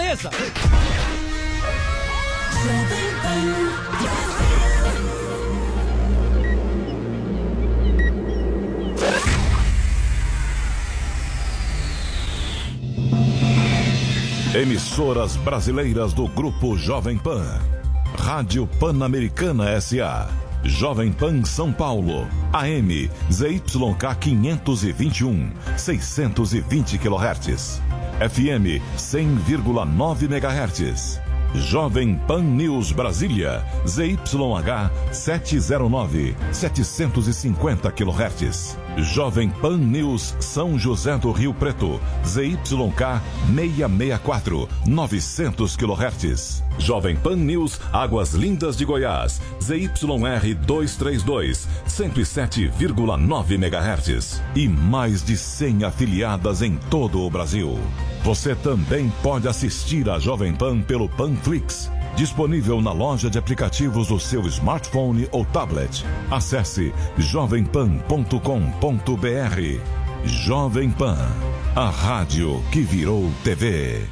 mesa. Emissoras brasileiras do Grupo Jovem Pan. Rádio Pan-Americana S.A. Jovem Pan São Paulo. AM ZYK 521, 620 kHz. FM 100,9 MHz. Jovem Pan News Brasília, ZYH 709, 750 kHz. Jovem Pan News São José do Rio Preto, ZYK 664, 900 kHz. Jovem Pan News Águas Lindas de Goiás, ZYR 232, 107,9 MHz. E mais de 100 afiliadas em todo o Brasil. Você também pode assistir a Jovem Pan pelo Panflix, disponível na loja de aplicativos do seu smartphone ou tablet. Acesse jovempan.com.br. Jovem Pan, a rádio que virou TV.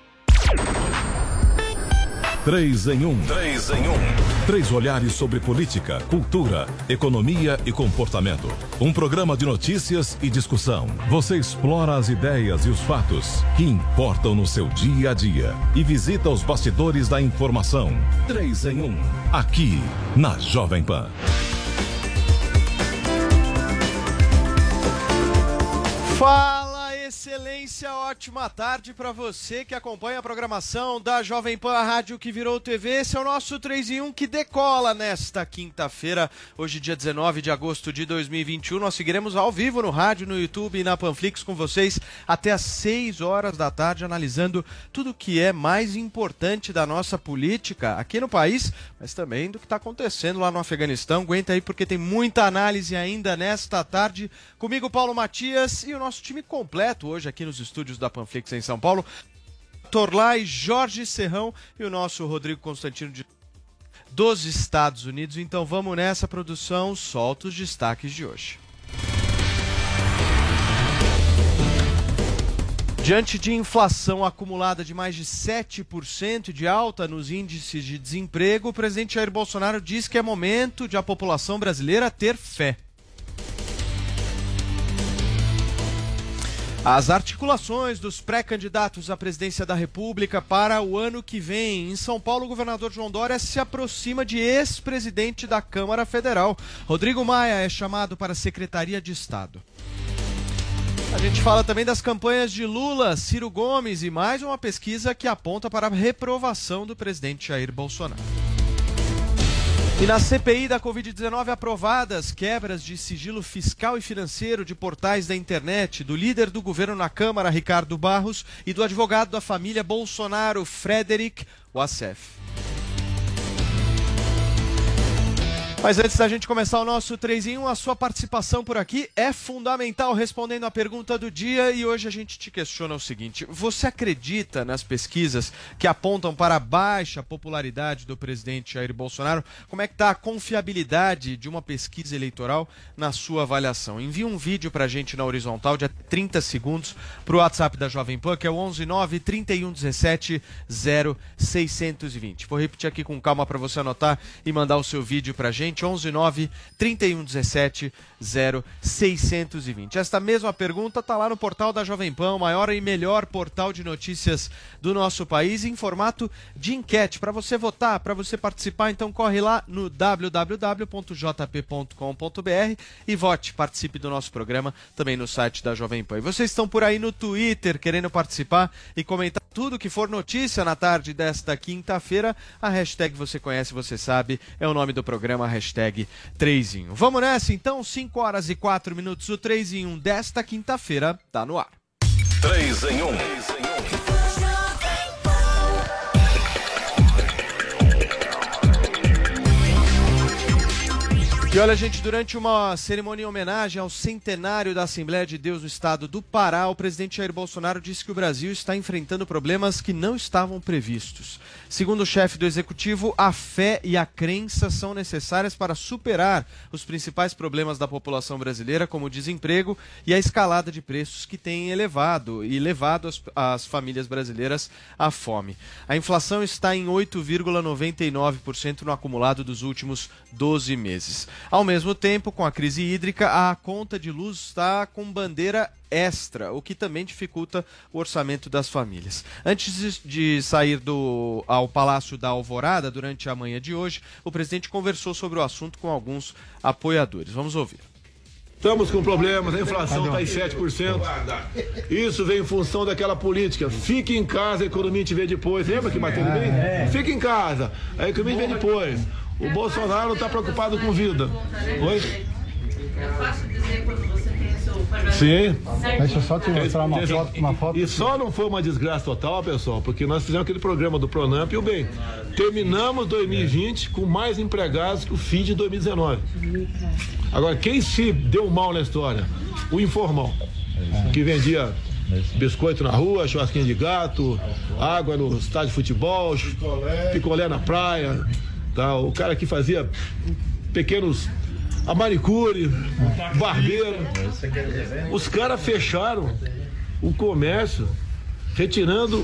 3 em 1. 3 em 1. 3 olhares sobre política, cultura, economia e comportamento. Um programa de notícias e discussão. Você explora as ideias e os fatos que importam no seu dia a dia e visita os bastidores da informação. 3 em 1. Aqui na Jovem Pan. Fala, excelência, ótima tarde para você que acompanha a programação da Jovem Pan, a rádio que virou TV. Esse é o nosso 3 em 1 que decola nesta quinta-feira, hoje dia 19 de agosto de 2021. Nós seguiremos ao vivo no rádio, no YouTube e na Panflix com vocês até às 6 horas da tarde, analisando tudo o que é mais importante da nossa política aqui no país, mas também do que está acontecendo lá no Afeganistão. Aguenta aí porque tem muita análise ainda nesta tarde. Comigo, Paulo Matias, e o nosso time completo hoje aqui nos estúdios da Panflix em São Paulo. Torlai, Jorge Serrão e o nosso Rodrigo Constantino dos Estados Unidos. Então vamos nessa, produção, solta os destaques de hoje. Diante de inflação acumulada de mais de 7% e de alta nos índices de desemprego, o presidente Jair Bolsonaro diz que é momento de a população brasileira ter fé. As articulações dos pré-candidatos à presidência da República para o ano que vem. Em São Paulo, o governador João Dória se aproxima de ex-presidente da Câmara Federal. Rodrigo Maia é chamado para a Secretaria de Estado. A gente fala também das campanhas de Lula, Ciro Gomes e mais uma pesquisa que aponta para a reprovação do presidente Jair Bolsonaro. E na CPI da Covid-19 aprovadas quebras de sigilo fiscal e financeiro de portais da internet do líder do governo na Câmara, Ricardo Barros, e do advogado da família Bolsonaro, Frederic Wassef. Mas antes da gente começar o nosso 3 em 1, a sua participação por aqui é fundamental, respondendo a pergunta do dia. E hoje a gente te questiona o seguinte: você acredita nas pesquisas que apontam para a baixa popularidade do presidente Jair Bolsonaro? Como é que está a confiabilidade de uma pesquisa eleitoral na sua avaliação? Envie um vídeo para a gente na horizontal de 30 segundos para o WhatsApp da Jovem Pan, que é o 119 3117 0620. Vou repetir aqui com calma para você anotar e mandar o seu vídeo para a gente. 119 3117 0620. Esta mesma pergunta está lá no portal da Jovem Pan, o maior e melhor portal de notícias do nosso país, em formato de enquete, para você votar, para você participar. Então corre lá no www.jp.com.br e vote, participe do nosso programa também no site da Jovem Pan. E vocês estão por aí no Twitter querendo participar e comentar tudo que for notícia na tarde desta quinta-feira, a hashtag Você Conhece, Você Sabe é o nome do programa, a hashtag 3 em 1. Vamos nessa então, 5 horas e 4 minutos, o 3 em 1 desta quinta-feira tá no ar. 3 em 1. E olha, gente, durante uma cerimônia em homenagem ao centenário da Assembleia de Deus no estado do Pará, o presidente Jair Bolsonaro disse que o Brasil está enfrentando problemas que não estavam previstos. Segundo o chefe do executivo, a fé e a crença são necessárias para superar os principais problemas da população brasileira, como o desemprego e a escalada de preços que tem levado as famílias brasileiras à fome. A inflação está em 8,99% no acumulado dos últimos 12 meses. Ao mesmo tempo, com a crise hídrica, a conta de luz está com bandeira extra, o que também dificulta o orçamento das famílias. Antes de sair ao Palácio da Alvorada, durante a manhã de hoje, o presidente conversou sobre o assunto com alguns apoiadores. Vamos ouvir. Estamos com problemas, a inflação está em 7%. Isso vem em função daquela política. Fique em casa, a economia te vê depois. Lembra que bateu bem? Fique em casa, a economia te vê depois. O Bolsonaro não está preocupado com vida. Oi? É fácil dizer quando você tem o seu pagamento. Sim. Deixa eu só te mostrar uma foto. E só não foi uma desgraça total, pessoal, porque nós fizemos aquele programa do Pronamp e o bem. Terminamos 2020 com mais empregados que o fim de 2019. Agora, quem se deu mal na história? O informal, que vendia biscoito na rua, churrasquinho de gato, água no estádio de futebol, picolé na praia, tá? O cara que fazia pequenos... a manicure, barbeiro. Os caras fecharam o comércio, retirando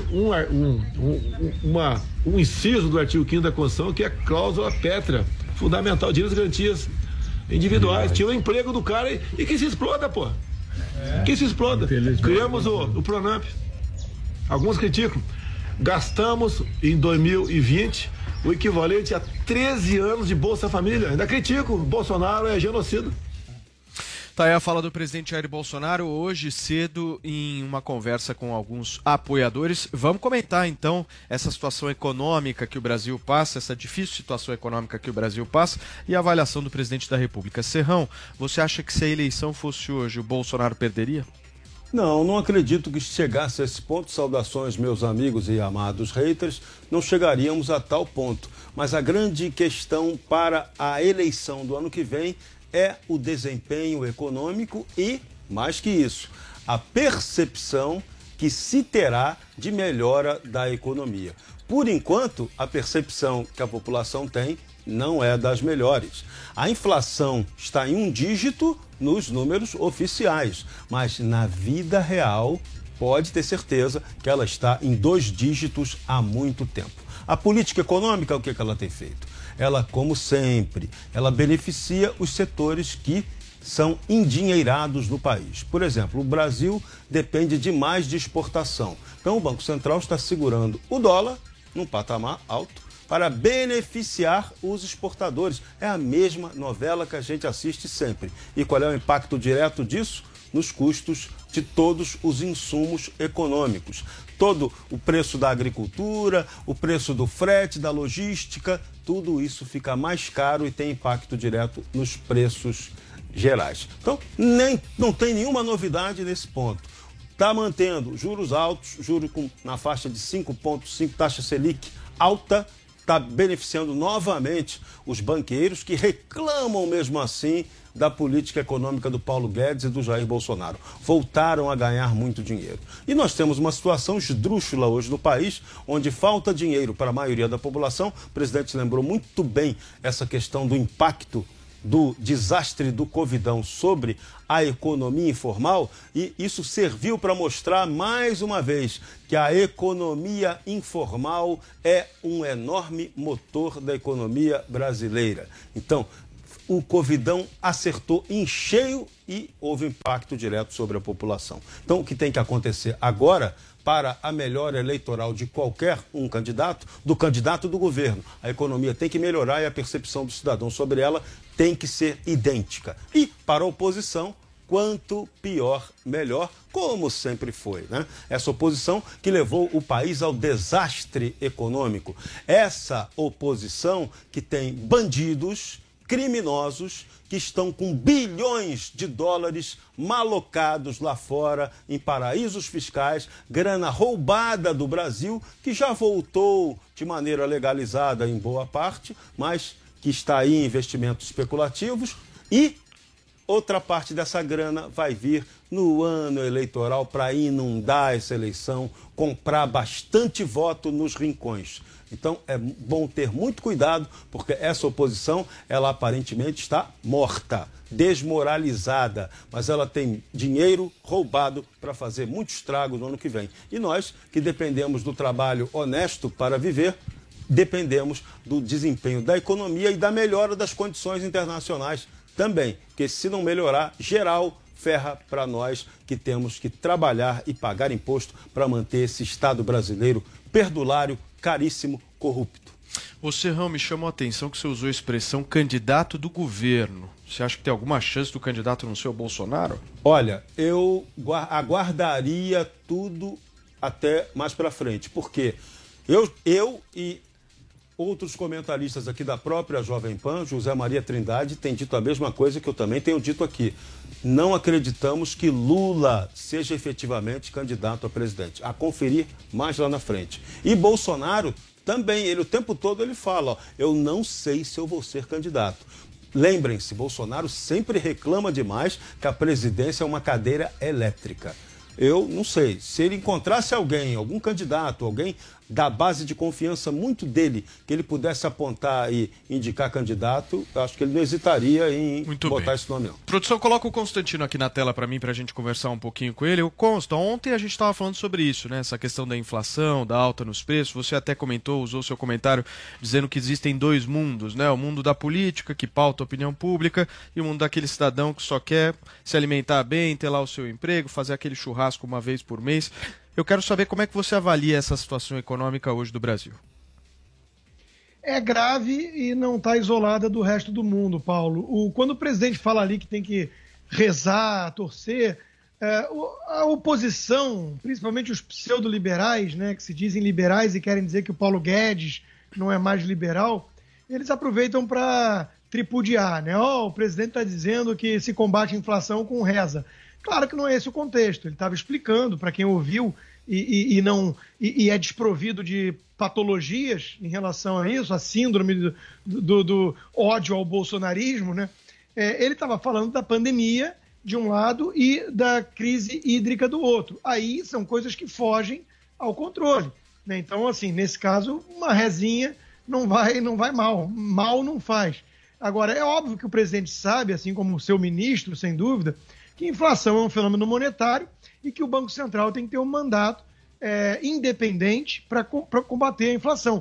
um inciso do artigo 5º da Constituição, que é a cláusula pétrea, fundamental, direitos e garantias individuais. Tinha o emprego do cara e que se exploda, pô. Que se exploda. Criamos o Pronamp. Alguns criticam. Gastamos em 2020 o equivalente a 13 anos de Bolsa Família. Ainda critico, Bolsonaro é genocida. Tá aí a fala do presidente Jair Bolsonaro hoje cedo em uma conversa com alguns apoiadores. Vamos comentar então essa situação econômica que o Brasil passa, essa difícil situação econômica que o Brasil passa e a avaliação do presidente da República. Serrão, você acha que se a eleição fosse hoje, o Bolsonaro perderia? Não acredito que chegasse a esse ponto. Saudações, meus amigos e amados haters, não chegaríamos a tal ponto. Mas a grande questão para a eleição do ano que vem é o desempenho econômico e, mais que isso, a percepção que se terá de melhora da economia. Por enquanto, a percepção que a população tem não é das melhores. A inflação está em 1 dígito nos números oficiais, mas na vida real pode ter certeza que ela está em 2 dígitos há muito tempo. A política econômica, o que ela tem feito? Ela, como sempre, ela beneficia os setores que são endinheirados no país. Por exemplo, o Brasil depende demais de exportação. Então o Banco Central está segurando o dólar num patamar alto para beneficiar os exportadores. É a mesma novela que a gente assiste sempre. E qual é o impacto direto disso? Nos custos de todos os insumos econômicos. Todo o preço da agricultura, o preço do frete, da logística, tudo isso fica mais caro e tem impacto direto nos preços gerais. Então, não tem nenhuma novidade nesse ponto. Está mantendo juros altos, juros na faixa de 5,5, taxa Selic alta, está beneficiando novamente os banqueiros que reclamam mesmo assim da política econômica do Paulo Guedes e do Jair Bolsonaro. Voltaram a ganhar muito dinheiro. E nós temos uma situação esdrúxula hoje no país, onde falta dinheiro para a maioria da população. O presidente lembrou muito bem essa questão do impacto do desastre do Covidão sobre a economia informal, e isso serviu para mostrar mais uma vez que a economia informal é um enorme motor da economia brasileira. Então, o Covidão acertou em cheio e houve impacto direto sobre a população. Então, o que tem que acontecer agora para a melhora eleitoral de qualquer um candidato, do candidato do governo, a economia tem que melhorar e a percepção do cidadão sobre ela tem que ser idêntica. E para a oposição, quanto pior, melhor, como sempre foi, né? Essa oposição que levou o país ao desastre econômico. Essa oposição que tem bandidos, criminosos, que estão com bilhões de dólares malocados lá fora, em paraísos fiscais, grana roubada do Brasil, que já voltou de maneira legalizada em boa parte, mas que está aí em investimentos especulativos, e outra parte dessa grana vai vir no ano eleitoral para inundar essa eleição, comprar bastante voto nos rincões. Então é bom ter muito cuidado, porque essa oposição, ela aparentemente está morta, desmoralizada, mas ela tem dinheiro roubado para fazer muito estrago no ano que vem. E nós, que dependemos do trabalho honesto para viver, dependemos do desempenho da economia e da melhora das condições internacionais também, porque se não melhorar, geral ferra para nós que temos que trabalhar e pagar imposto para manter esse Estado brasileiro perdulário, caríssimo, corrupto. Ô Serrão, me chamou a atenção que você usou a expressão candidato do governo. Você acha que tem alguma chance do candidato não ser o Bolsonaro? Olha, eu aguardaria tudo até mais para frente, porque eu e outros comentaristas aqui da própria Jovem Pan, José Maria Trindade, tem dito a mesma coisa que eu também tenho dito aqui. Não acreditamos que Lula seja efetivamente candidato a presidente. A conferir mais lá na frente. E Bolsonaro também, ele o tempo todo ele fala, ó, eu não sei se eu vou ser candidato. Lembrem-se, Bolsonaro sempre reclama demais que a presidência é uma cadeira elétrica. Eu não sei, se ele encontrasse alguém, algum candidato, alguém da base de confiança muito dele, que ele pudesse apontar e indicar candidato, acho que ele não hesitaria em botar esse nome, não. Produção, coloca o Constantino aqui na tela para mim, para a gente conversar um pouquinho com ele. O Consta, ontem a gente estava falando sobre isso, né? Essa questão da inflação, da alta nos preços. Você até comentou, usou seu comentário dizendo que existem dois mundos, né? O mundo da política, que pauta a opinião pública, e o mundo daquele cidadão que só quer se alimentar bem, ter lá o seu emprego, fazer aquele churrasco uma vez por mês. Eu quero saber como é que você avalia essa situação econômica hoje do Brasil. É grave e não está isolada do resto do mundo, Paulo. Quando o presidente fala ali que tem que rezar, torcer, a oposição, principalmente os pseudo-liberais, né, que se dizem liberais e querem dizer que o Paulo Guedes não é mais liberal, eles aproveitam para tripudiar, né? O presidente está dizendo que se combate a inflação com reza. Claro que não é esse o contexto. Ele estava explicando para quem ouviu e é desprovido de patologias em relação a isso, a síndrome do ódio ao bolsonarismo, né? Ele estava falando da pandemia de um lado e da crise hídrica do outro. Aí são coisas que fogem ao controle, né? Então, assim, nesse caso, uma rezinha não vai mal. Mal não faz. Agora, é óbvio que o presidente sabe, assim como o seu ministro, sem dúvida, que inflação é um fenômeno monetário e que o Banco Central tem que ter um mandato independente para combater a inflação.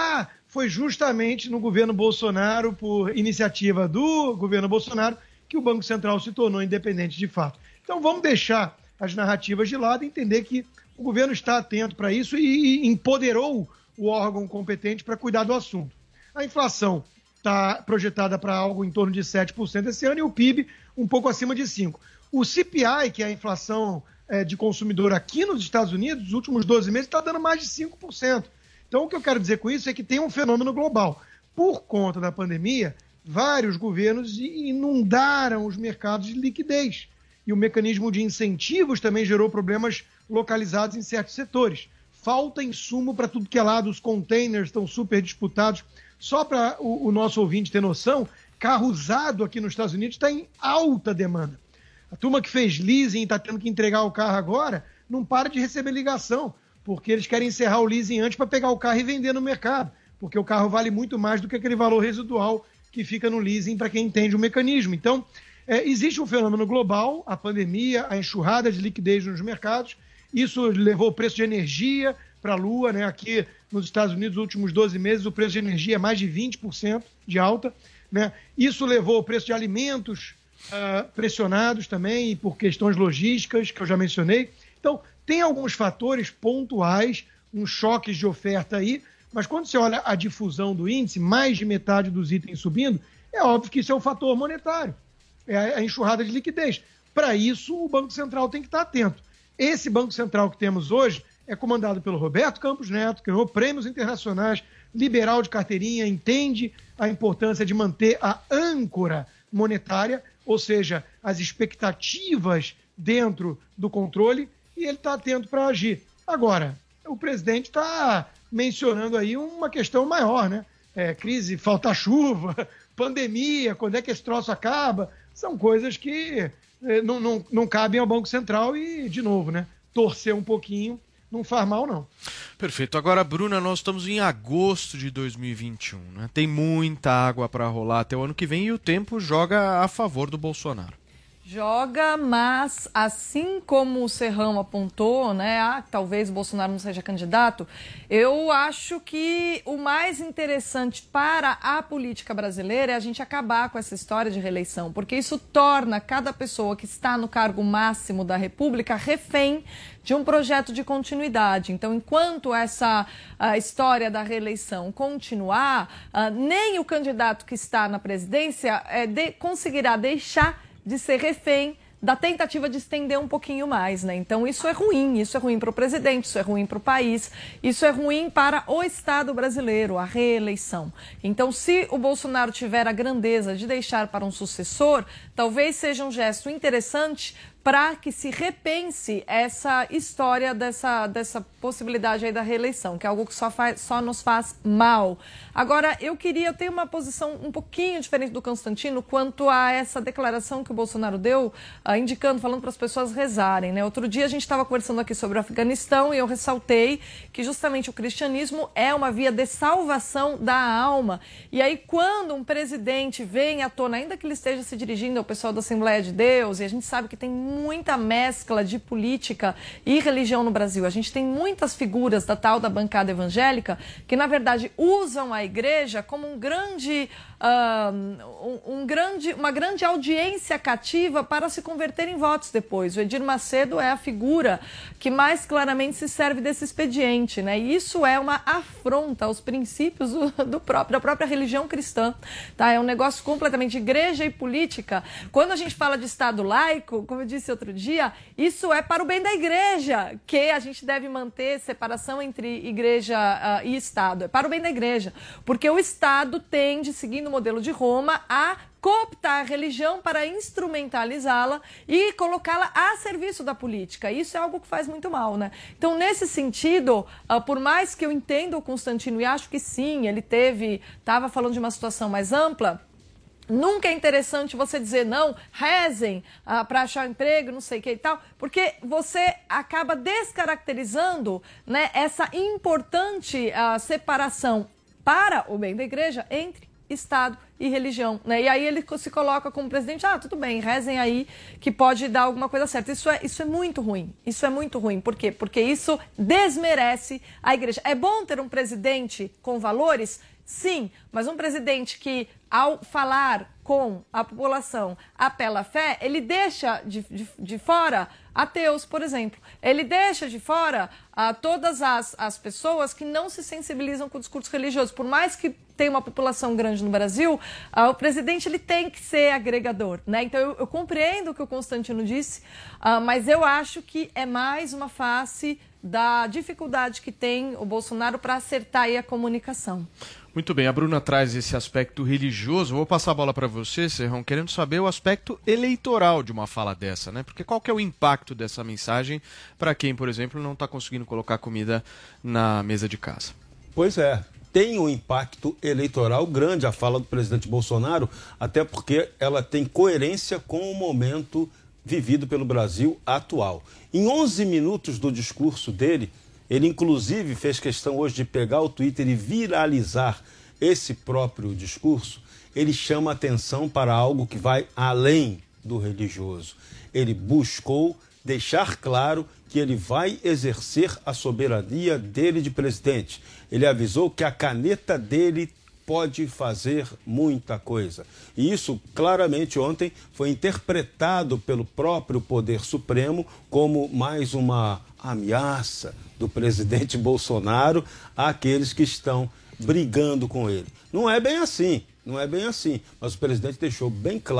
Foi justamente no governo Bolsonaro, por iniciativa do governo Bolsonaro, que o Banco Central se tornou independente de fato. Então vamos deixar as narrativas de lado e entender que o governo está atento para isso e empoderou o órgão competente para cuidar do assunto. A inflação está projetada para algo em torno de 7% esse ano e o PIB um pouco acima de 5%. O CPI, que é a inflação de consumidor aqui nos Estados Unidos, nos últimos 12 meses, está dando mais de 5%. Então, o que eu quero dizer com isso é que tem um fenômeno global. Por conta da pandemia, vários governos inundaram os mercados de liquidez. E o mecanismo de incentivos também gerou problemas localizados em certos setores. Falta insumo para tudo que é lado, os containers estão super disputados. Só para o nosso ouvinte ter noção, carro usado aqui nos Estados Unidos está em alta demanda. A turma que fez leasing e está tendo que entregar o carro agora, não para de receber ligação, porque eles querem encerrar o leasing antes para pegar o carro e vender no mercado, porque o carro vale muito mais do que aquele valor residual que fica no leasing para quem entende o mecanismo. Então, existe um fenômeno global, a pandemia, a enxurrada de liquidez nos mercados, isso levou o preço de energia para a lua, né? Aqui nos Estados Unidos, nos últimos 12 meses, o preço de energia é mais de 20% de alta, né? Isso levou o preço de alimentos pressionados também por questões logísticas, que eu já mencionei. Então, tem alguns fatores pontuais, uns choques de oferta aí, mas quando você olha a difusão do índice, mais de metade dos itens subindo, é óbvio que isso é um fator monetário, é a enxurrada de liquidez. Para isso, o Banco Central tem que estar atento. Esse Banco Central que temos hoje é comandado pelo Roberto Campos Neto, que ganhou prêmios internacionais, liberal de carteirinha, entende a importância de manter a âncora monetária, ou seja, as expectativas dentro do controle, e ele está atento para agir. Agora, o presidente está mencionando aí uma questão maior, né? crise, falta chuva, pandemia, quando é que esse troço acaba, são coisas que não cabem ao Banco Central e, de novo, né, torcer um pouquinho não faz mal, não. Perfeito. Agora, Bruna, nós estamos em agosto de 2021, né? Tem muita água para rolar até o ano que vem e o tempo joga a favor do Bolsonaro. Joga, mas assim como o Serrão apontou, né, talvez o Bolsonaro não seja candidato, eu acho que o mais interessante para a política brasileira é a gente acabar com essa história de reeleição, porque isso torna cada pessoa que está no cargo máximo da República refém de um projeto de continuidade. Então, enquanto essa história da reeleição continuar, nem o candidato que está na presidência conseguirá deixar de ser refém da tentativa de estender um pouquinho mais, né? Então isso é ruim para o presidente, isso é ruim para o país, isso é ruim para o Estado brasileiro, a reeleição. Então, se o Bolsonaro tiver a grandeza de deixar para um sucessor, talvez seja um gesto interessante para que se repense essa história dessa possibilidade aí da reeleição, que é algo que só nos faz mal. Agora, eu tenho uma posição um pouquinho diferente do Constantino quanto a essa declaração que o Bolsonaro deu, falando para as pessoas rezarem, né? Outro dia a gente estava conversando aqui sobre o Afeganistão e eu ressaltei que justamente o cristianismo é uma via de salvação da alma. E aí, quando um presidente vem à tona, ainda que ele esteja se dirigindo ao pessoal da Assembleia de Deus, e a gente sabe que tem muita mescla de política e religião no Brasil. A gente tem muitas figuras da tal da bancada evangélica que, na verdade, usam a igreja como uma grande audiência cativa para se converter em votos depois. O Edir Macedo é a figura que mais claramente se serve desse expediente, né? E isso é uma afronta aos princípios da própria religião cristã, tá? É um negócio completamente igreja e política. Quando a gente fala de Estado laico, como eu disse outro dia, isso é para o bem da igreja, que a gente deve manter separação entre igreja e Estado. É para o bem da igreja, porque o Estado tende, seguindo o modelo de Roma, a cooptar a religião para instrumentalizá-la e colocá-la a serviço da política. Isso é algo que faz muito mal, né? Então, nesse sentido, por mais que eu entenda o Constantino e acho que sim, ele estava falando de uma situação mais ampla, nunca é interessante você dizer não, rezem para achar um emprego, não sei o que e tal, porque você acaba descaracterizando, né, essa importante separação para o bem da igreja entre Estado e religião, né? E aí ele se coloca como presidente, tudo bem, rezem aí que pode dar alguma coisa certa. Isso é muito ruim, isso é muito ruim. Por quê? Porque isso desmerece a igreja. É bom ter um presidente com valores? Sim, mas um presidente que, ao falar com a população, apela à fé, ele deixa de fora ateus, por exemplo. Ele deixa de fora todas as pessoas que não se sensibilizam com o discurso religioso. Por mais que tenha uma população grande no Brasil, o presidente ele tem que ser agregador, né? Então eu compreendo o que o Constantino disse, mas eu acho que é mais uma face da dificuldade que tem o Bolsonaro para acertar aí a comunicação. Muito bem, a Bruna traz esse aspecto religioso. Vou passar a bola para você, Serrão, querendo saber o aspecto eleitoral de uma fala dessa, né? Porque qual que é o impacto dessa mensagem para quem, por exemplo, não está conseguindo colocar comida na mesa de casa? Pois é, tem um impacto eleitoral grande a fala do presidente Bolsonaro, até porque ela tem coerência com o momento vivido pelo Brasil atual. Em 11 minutos do discurso dele, ele, inclusive, fez questão hoje de pegar o Twitter e viralizar esse próprio discurso. Ele chama atenção para algo que vai além do religioso. Ele buscou deixar claro que ele vai exercer a soberania dele de presidente. Ele avisou que a caneta dele pode fazer muita coisa. E isso, claramente, ontem foi interpretado pelo próprio Poder Supremo como mais uma ameaça do presidente Bolsonaro àqueles que estão brigando com ele. Não é bem assim, mas o presidente deixou bem claro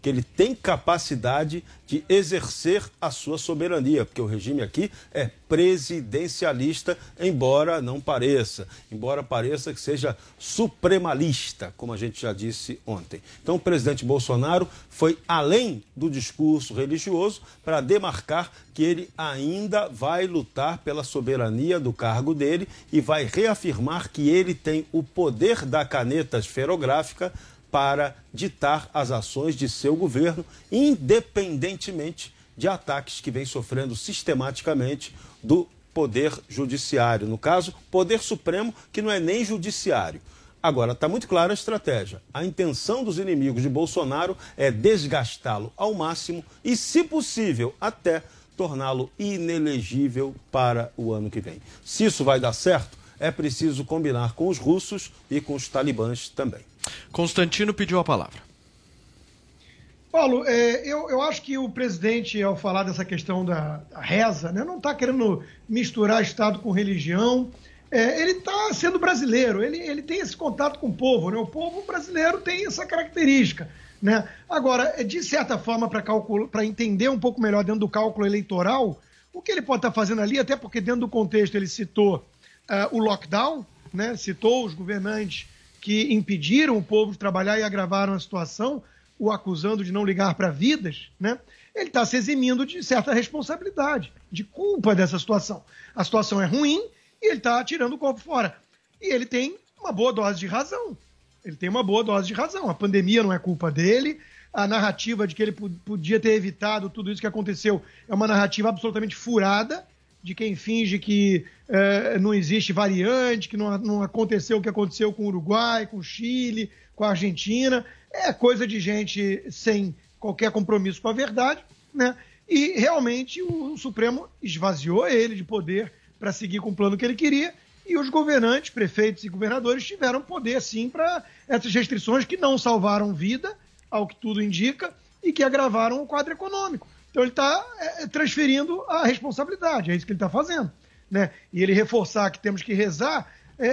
que ele tem capacidade de exercer a sua soberania, porque o regime aqui é presidencialista, embora pareça que seja supremalista, como a gente já disse ontem. Então o presidente Bolsonaro foi além do discurso religioso para demarcar que ele ainda vai lutar pela soberania do cargo dele e vai reafirmar que ele tem o poder da caneta esferográfica para ditar as ações de seu governo, independentemente de ataques que vem sofrendo sistematicamente do Poder Judiciário. No caso, Poder Supremo, que não é nem judiciário. Agora, está muito clara a estratégia. A intenção dos inimigos de Bolsonaro é desgastá-lo ao máximo e, se possível, até torná-lo inelegível para o ano que vem. Se isso vai dar certo, é preciso combinar com os russos e com os talibãs também. Constantino pediu a palavra. Paulo, eu acho que o presidente, ao falar dessa questão da reza, né, não está querendo misturar Estado com religião. Ele está sendo brasileiro, ele tem esse contato com o povo, né? O povo brasileiro tem essa característica, né? Agora, de certa forma, para entender um pouco melhor dentro do cálculo eleitoral, o que ele pode estar fazendo ali, até porque dentro do contexto ele citou o lockdown, né? Citou os governantes que impediram o povo de trabalhar e agravaram a situação, o acusando de não ligar para vidas, né? Ele está se eximindo de certa responsabilidade, de culpa dessa situação. A situação é ruim e ele está tirando o corpo fora. E ele tem uma boa dose de razão. A pandemia não é culpa dele. A narrativa de que ele podia ter evitado tudo isso que aconteceu é uma narrativa absolutamente furada, de quem finge que não existe variante, que não aconteceu o que aconteceu com o Uruguai, com o Chile, com a Argentina. É coisa de gente sem qualquer compromisso com a verdade, né? E realmente o Supremo esvaziou ele de poder para seguir com o plano que ele queria, e os governantes, prefeitos e governadores tiveram poder, sim, para essas restrições que não salvaram vida, ao que tudo indica, e que agravaram o quadro econômico. Então ele está transferindo a responsabilidade, é isso que ele está fazendo, né? E ele reforçar que temos que rezar,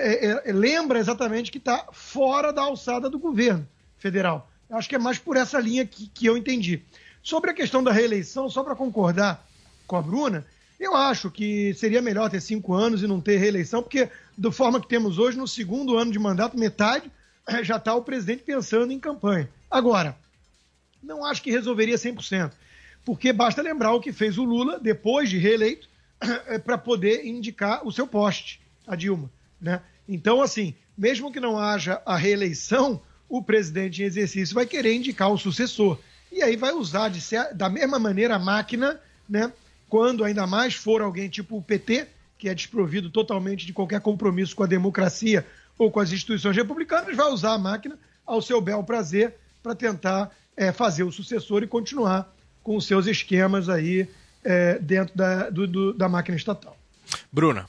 lembra exatamente que está fora da alçada do governo federal. Eu acho que é mais por essa linha que eu entendi. Sobre a questão da reeleição, só para concordar com a Bruna, eu acho que seria melhor ter 5 anos e não ter reeleição, porque da forma que temos hoje, no segundo ano de mandato, metade, já está o presidente pensando em campanha. Agora, não acho que resolveria 100%, porque basta lembrar o que fez o Lula, depois de reeleito, para poder indicar o seu poste, a Dilma, né? Então, assim, mesmo que não haja a reeleição, o presidente em exercício vai querer indicar o sucessor. E aí vai usar da mesma maneira a máquina, né? Quando ainda mais for alguém tipo o PT, que é desprovido totalmente de qualquer compromisso com a democracia ou com as instituições republicanas, vai usar a máquina ao seu bel prazer para tentar fazer o sucessor e continuar com os seus esquemas aí dentro da máquina estatal. Bruna.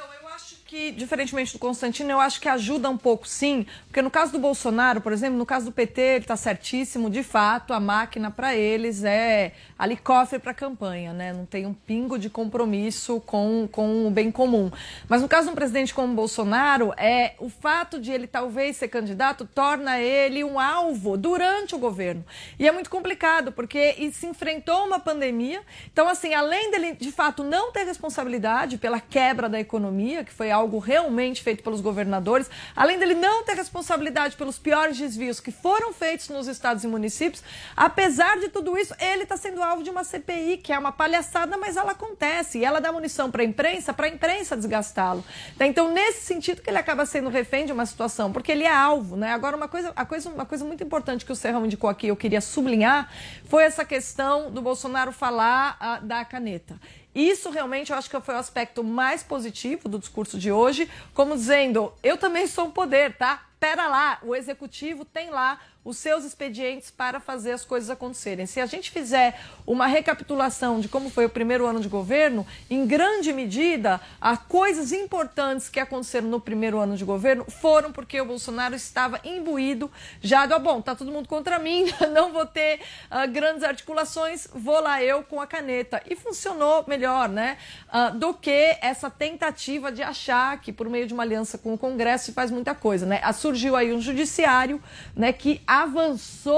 Que, diferentemente do Constantino, eu acho que ajuda um pouco, sim, porque no caso do Bolsonaro, por exemplo, no caso do PT, ele está certíssimo, de fato, a máquina para eles é ali cofre para a campanha, né? Não tem um pingo de compromisso com o bem comum. Mas no caso de um presidente como o Bolsonaro, o fato de ele talvez ser candidato torna ele um alvo durante o governo. E é muito complicado, porque se enfrentou uma pandemia, então, assim, além dele, de fato, não ter responsabilidade pela quebra da economia, que foi algo realmente feito pelos governadores, além dele não ter responsabilidade pelos piores desvios que foram feitos nos estados e municípios, apesar de tudo isso, ele está sendo alvo de uma CPI, que é uma palhaçada, mas ela acontece, e ela dá munição para a imprensa desgastá-lo. Então, nesse sentido que ele acaba sendo refém de uma situação, porque ele é alvo, né? Agora, uma coisa muito importante que o Serrão indicou aqui, eu queria sublinhar, foi essa questão do Bolsonaro falar da caneta. Isso realmente eu acho que foi o aspecto mais positivo do discurso de hoje, como dizendo, eu também sou um poder, tá? Pera lá, o executivo tem lá os seus expedientes para fazer as coisas acontecerem. Se a gente fizer uma recapitulação de como foi o primeiro ano de governo, em grande medida, as coisas importantes que aconteceram no primeiro ano de governo foram porque o Bolsonaro estava imbuído já do, tá todo mundo contra mim, não vou ter grandes articulações, vou lá eu com a caneta. E funcionou melhor, né? Do que essa tentativa de achar que por meio de uma aliança com o Congresso se faz muita coisa, né? Surgiu aí um judiciário, né, que avançou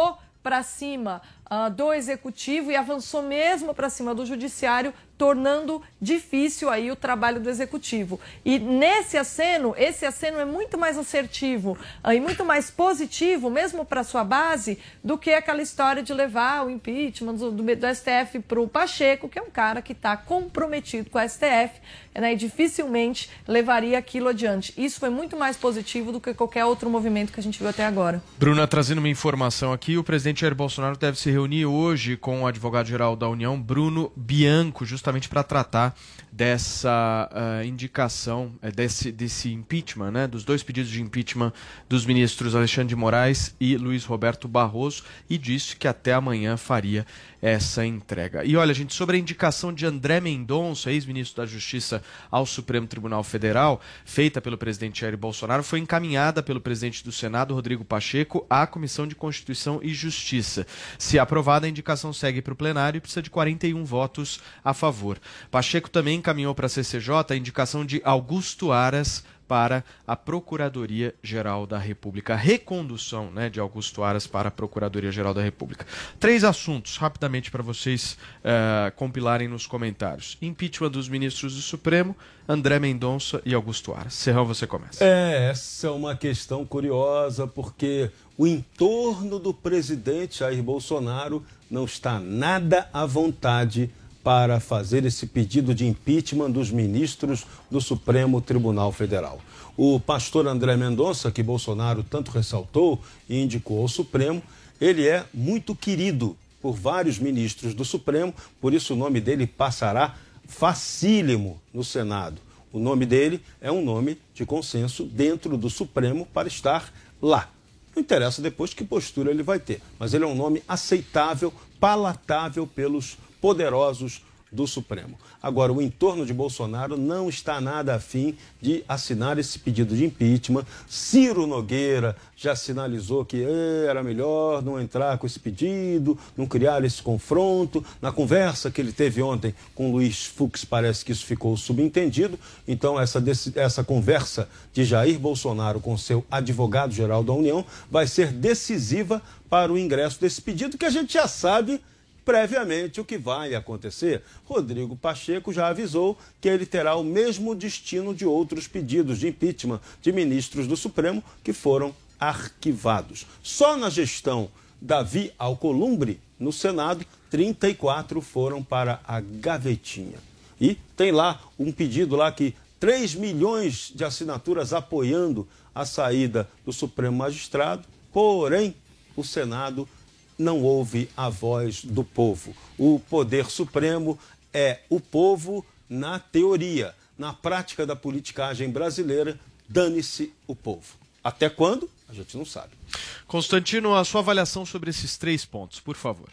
para cima do Executivo e avançou mesmo para cima do Judiciário, tornando difícil aí o trabalho do Executivo. E esse aceno é muito mais assertivo e muito mais positivo, mesmo para sua base, do que aquela história de levar o impeachment do STF para o Pacheco, que é um cara que está comprometido com o STF, né, e dificilmente levaria aquilo adiante. Isso foi muito mais positivo do que qualquer outro movimento que a gente viu até agora. Bruna, trazendo uma informação aqui, o presidente Jair Bolsonaro deve se reunir hoje com o advogado-geral da União, Bruno Bianco, justamente para tratar dessa indicação, desse impeachment, né, dos 2 pedidos de impeachment dos ministros Alexandre de Moraes e Luiz Roberto Barroso, e disse que até amanhã faria essa entrega. E olha, gente, sobre a indicação de André Mendonça, ex-ministro da Justiça, ao Supremo Tribunal Federal, feita pelo presidente Jair Bolsonaro, foi encaminhada pelo presidente do Senado, Rodrigo Pacheco, à Comissão de Constituição e Justiça. Se aprovada, a indicação segue para o plenário e precisa de 41 votos a favor. Pacheco também encaminhou para a CCJ a indicação de Augusto Aras para a Procuradoria-Geral da República. A recondução, né, de Augusto Aras para a Procuradoria-Geral da República. 3 assuntos, rapidamente, para vocês compilarem nos comentários. Impeachment dos ministros do Supremo, André Mendonça e Augusto Aras. Serrão, você começa. Essa é uma questão curiosa, porque o entorno do presidente Jair Bolsonaro não está nada à vontade para fazer esse pedido de impeachment dos ministros do Supremo Tribunal Federal. O pastor André Mendonça, que Bolsonaro tanto ressaltou e indicou ao Supremo, ele é muito querido por vários ministros do Supremo, por isso o nome dele passará facílimo no Senado. O nome dele é um nome de consenso dentro do Supremo para estar lá. Não interessa depois que postura ele vai ter, mas ele é um nome aceitável, palatável pelos poderosos do Supremo. Agora, o entorno de Bolsonaro não está nada afim de assinar esse pedido de impeachment. Ciro Nogueira já sinalizou que era melhor não entrar com esse pedido, não criar esse confronto. Na conversa que ele teve ontem com Luiz Fux, parece que isso ficou subentendido. Então, essa conversa de Jair Bolsonaro com seu advogado-geral da União vai ser decisiva para o ingresso desse pedido, que a gente já sabe previamente o que vai acontecer. Rodrigo Pacheco já avisou que ele terá o mesmo destino de outros pedidos de impeachment de ministros do Supremo que foram arquivados. Só na gestão Davi Alcolumbre, no Senado, 34 foram para a gavetinha. E tem lá um pedido lá que 3 milhões de assinaturas apoiando a saída do Supremo Magistrado, porém o Senado não ouve a voz do povo. O poder supremo é o povo na teoria. Na prática da politicagem brasileira, dane-se o povo. Até quando? A gente não sabe. Constantino, a sua avaliação sobre esses 3 pontos, por favor.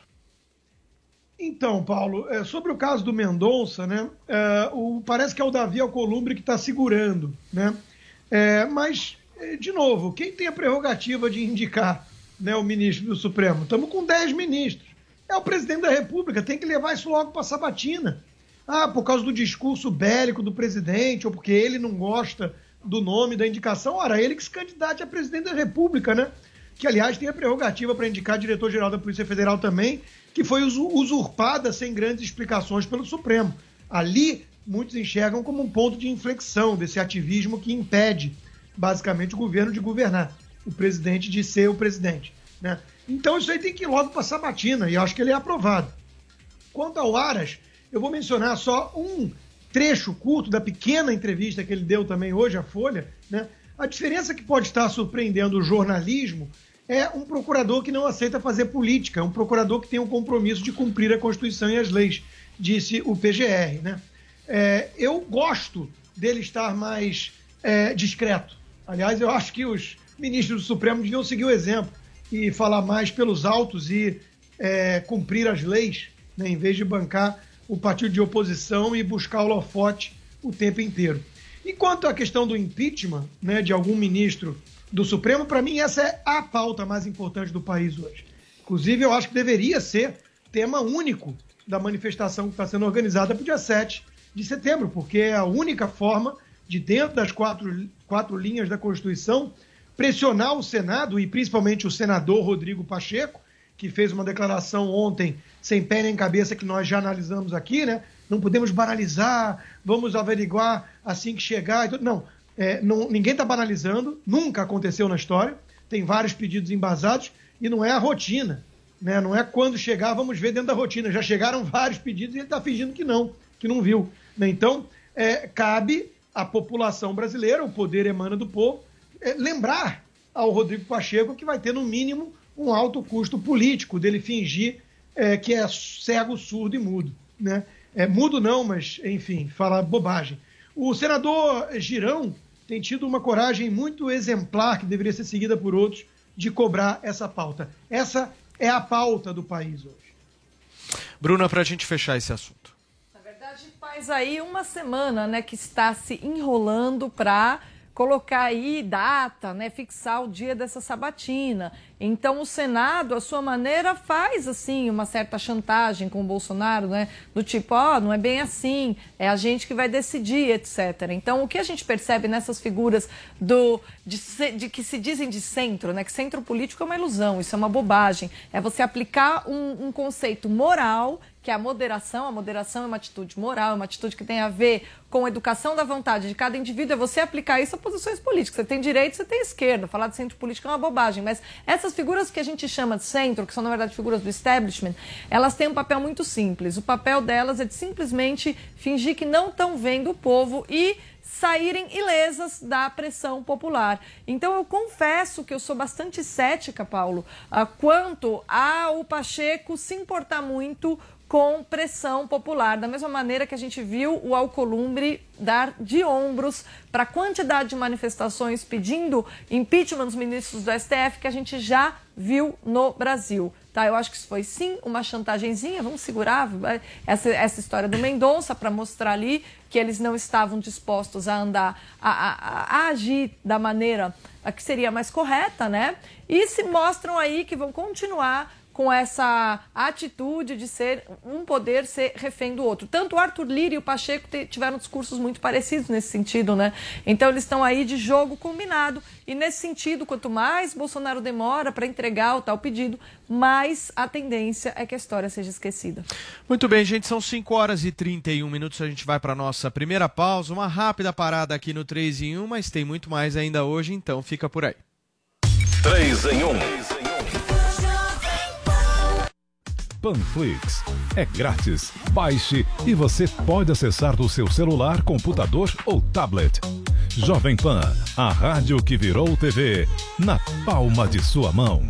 Então, Paulo, sobre o caso do Mendonça, né, parece que é o Davi Alcolumbre que está segurando, né? Mas, de novo, quem tem a prerrogativa de indicar, né, o ministro do Supremo? Estamos com 10 ministros. É o presidente da República, tem que levar isso logo para a sabatina. Por causa do discurso bélico do presidente, ou porque ele não gosta do nome da indicação. Ora, ele que se candidate a presidente da República, né? Que, aliás, tem a prerrogativa para indicar diretor-geral da Polícia Federal também, que foi usurpada sem grandes explicações pelo Supremo. Ali, muitos enxergam como um ponto de inflexão desse ativismo que impede, basicamente, o governo de governar, o presidente de ser o presidente, né? Então isso aí tem que ir logo para a sabatina, e eu acho que ele é aprovado. Quanto ao Aras, eu vou mencionar só um trecho curto da pequena entrevista que ele deu também hoje à Folha, né? A diferença que pode estar surpreendendo o jornalismo é um procurador que não aceita fazer política, um procurador que tem um compromisso de cumprir a Constituição e as leis, disse o PGR, né? Eu gosto dele estar mais discreto. Aliás, eu acho que os ministros do Supremo deviam seguir o exemplo e falar mais pelos autos e cumprir as leis, né, em vez de bancar o partido de oposição e buscar holofote o tempo inteiro. E quanto à questão do impeachment, né, de algum ministro do Supremo, para mim essa é a pauta mais importante do país hoje. Inclusive, eu acho que deveria ser tema único da manifestação que está sendo organizada para o dia 7 de setembro, porque é a única forma de, dentro das quatro linhas da Constituição, pressionar o Senado, e principalmente o senador Rodrigo Pacheco, que fez uma declaração ontem, sem pé nem cabeça, que nós já analisamos aqui, né? Não podemos banalizar, vamos averiguar assim que chegar. Não, ninguém está banalizando, nunca aconteceu na história, tem vários pedidos embasados e não é a rotina, né? Não é quando chegar, vamos ver dentro da rotina. Já chegaram vários pedidos e ele está fingindo que não viu. Né? Então, cabe à população brasileira, o poder emana do povo, lembrar ao Rodrigo Pacheco que vai ter, no mínimo, um alto custo político dele fingir que é cego, surdo e mudo. Né? Mudo não, mas, enfim, fala bobagem. O senador Girão tem tido uma coragem muito exemplar, que deveria ser seguida por outros, de cobrar essa pauta. Essa é a pauta do país hoje. Bruna, para a gente fechar esse assunto. Na verdade, faz aí uma semana, né, que está se enrolando para colocar aí data, né, fixar o dia dessa sabatina. Então o Senado, à sua maneira, faz assim uma certa chantagem com o Bolsonaro, né, do tipo, não é bem assim, é a gente que vai decidir, etc. Então o que a gente percebe nessas figuras de que se dizem de centro, né, que centro político é uma ilusão, isso é uma bobagem, é você aplicar um conceito moral, que é a moderação é uma atitude moral, é uma atitude que tem a ver com a educação da vontade de cada indivíduo, é você aplicar isso a posições políticas. Você tem direita, você tem esquerda. Falar de centro político é uma bobagem, mas essas figuras que a gente chama de centro, que são, na verdade, figuras do establishment, elas têm um papel muito simples. O papel delas é de simplesmente fingir que não estão vendo o povo e saírem ilesas da pressão popular. Então, eu confesso que eu sou bastante cética, Paulo, quanto ao Pacheco se importar muito com pressão popular, da mesma maneira que a gente viu o Alcolumbre dar de ombros para a quantidade de manifestações pedindo impeachment dos ministros do STF que a gente já viu no Brasil. Tá, eu acho que isso foi sim uma chantagenzinha, vamos segurar essa história do Mendonça para mostrar ali que eles não estavam dispostos a andar, a agir da maneira que seria mais correta, né? E se mostram aí que vão continuar com essa atitude de um poder ser refém do outro. Tanto o Arthur Lira e o Pacheco tiveram discursos muito parecidos nesse sentido, né? Então eles estão aí de jogo combinado. E nesse sentido, quanto mais Bolsonaro demora para entregar o tal pedido, mais a tendência é que a história seja esquecida. Muito bem, gente, são 5h31, a gente vai para a nossa primeira pausa, uma rápida parada aqui no 3 em 1, mas tem muito mais ainda hoje, então fica por aí. 3 em 1. Panflix é grátis. Baixe e você pode acessar do seu celular, computador ou tablet. Jovem Pan, a rádio que virou TV, na palma de sua mão.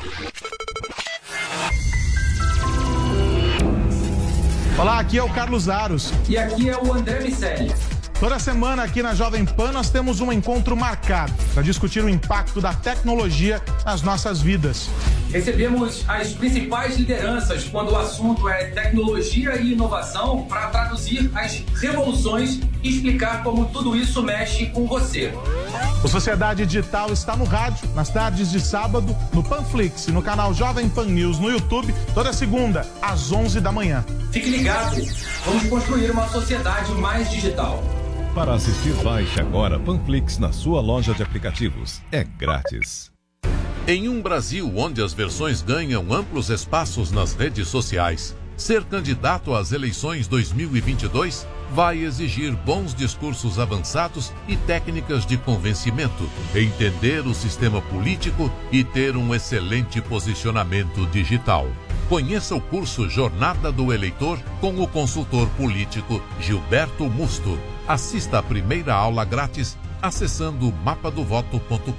Olá, aqui é o Carlos Aros. E aqui é o André Miceli. Toda semana aqui na Jovem Pan nós temos um encontro marcado para discutir o impacto da tecnologia nas nossas vidas. Recebemos as principais lideranças quando o assunto é tecnologia e inovação para traduzir as revoluções e explicar como tudo isso mexe com você. O Sociedade Digital está no rádio, nas tardes de sábado, no Panflix e no canal Jovem Pan News no YouTube, toda segunda, às 11 da manhã. Fique ligado, vamos construir uma sociedade mais digital. Para assistir, baixe agora Panflix na sua loja de aplicativos. É grátis. Em um Brasil onde as versões ganham amplos espaços nas redes sociais, ser candidato às eleições 2022 vai exigir bons discursos avançados e técnicas de convencimento, entender o sistema político e ter um excelente posicionamento digital. Conheça o curso Jornada do Eleitor com o consultor político Gilberto Musto. Assista a primeira aula grátis acessando mapadovoto.com.br.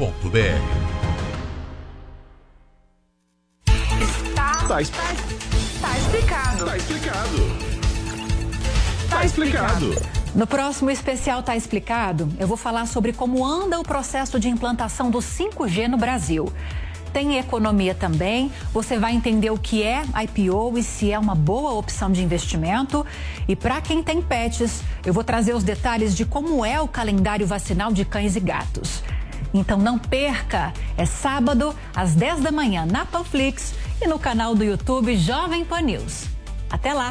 Tá explicado. No próximo especial Tá Explicado, eu vou falar sobre como anda o processo de implantação do 5G no Brasil. Tem economia também, você vai entender o que é IPO e se é uma boa opção de investimento. E para quem tem pets, eu vou trazer os detalhes de como é o calendário vacinal de cães e gatos. Então não perca, é sábado às 10 da manhã na Panflix e no canal do YouTube Jovem Pan News. Até lá!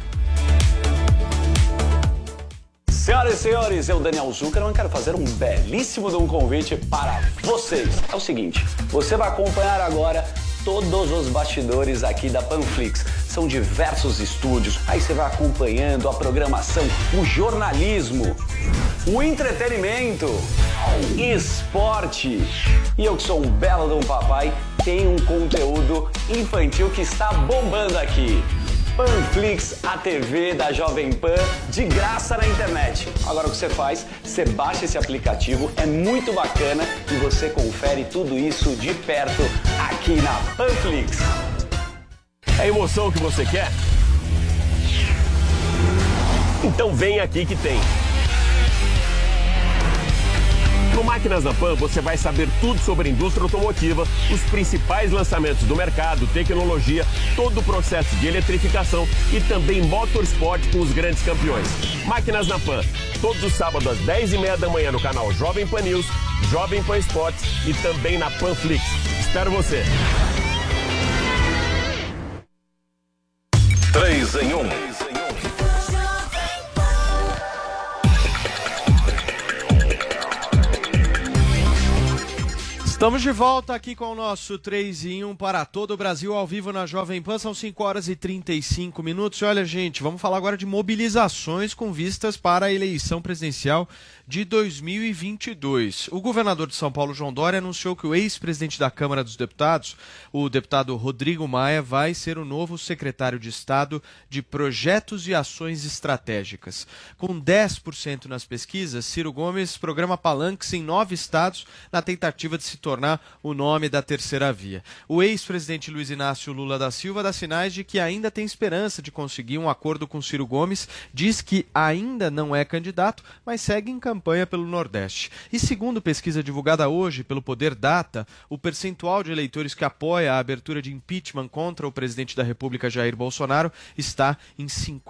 Senhoras e senhores, eu, Daniel Zuckerman, quero fazer um belíssimo convite para vocês. É o seguinte, você vai acompanhar agora todos os bastidores aqui da Panflix. São diversos estúdios, aí você vai acompanhando a programação, o jornalismo, o entretenimento, esporte. E eu que sou um belo de um papai, tenho um conteúdo infantil que está bombando aqui. Panflix, a TV da Jovem Pan, de graça na internet. Agora o que você faz? Você baixa esse aplicativo, é muito bacana e você confere tudo isso de perto aqui na Panflix. É a emoção que você quer? Então vem aqui que tem. No Máquinas da Pan, você vai saber tudo sobre a indústria automotiva, os principais lançamentos do mercado, tecnologia, todo o processo de eletrificação e também motorsport com os grandes campeões. Máquinas da Pan, todos os sábados às 10h30 da manhã no canal Jovem Pan News, Jovem Pan Esportes e também na Panflix. Espero você. 3 em 1. Estamos de volta aqui com o nosso 3 em 1 para todo o Brasil, ao vivo na Jovem Pan, são 5h35. E olha, gente, vamos falar agora de mobilizações com vistas para a eleição presidencial de 2022. O governador de São Paulo, João Dória, anunciou que o ex-presidente da Câmara dos Deputados, o deputado Rodrigo Maia, vai ser o novo secretário de Estado de Projetos e Ações Estratégicas. Com 10% nas pesquisas, Ciro Gomes programa palanques em 9 estados na tentativa de se tornar o nome da terceira via. O ex-presidente Luiz Inácio Lula da Silva dá sinais de que ainda tem esperança de conseguir um acordo com Ciro Gomes, diz que ainda não é candidato, mas segue em campanha pelo Nordeste. E segundo pesquisa divulgada hoje pelo Poder Data, o percentual de eleitores que apoia a abertura de impeachment contra o presidente da República, Jair Bolsonaro, está em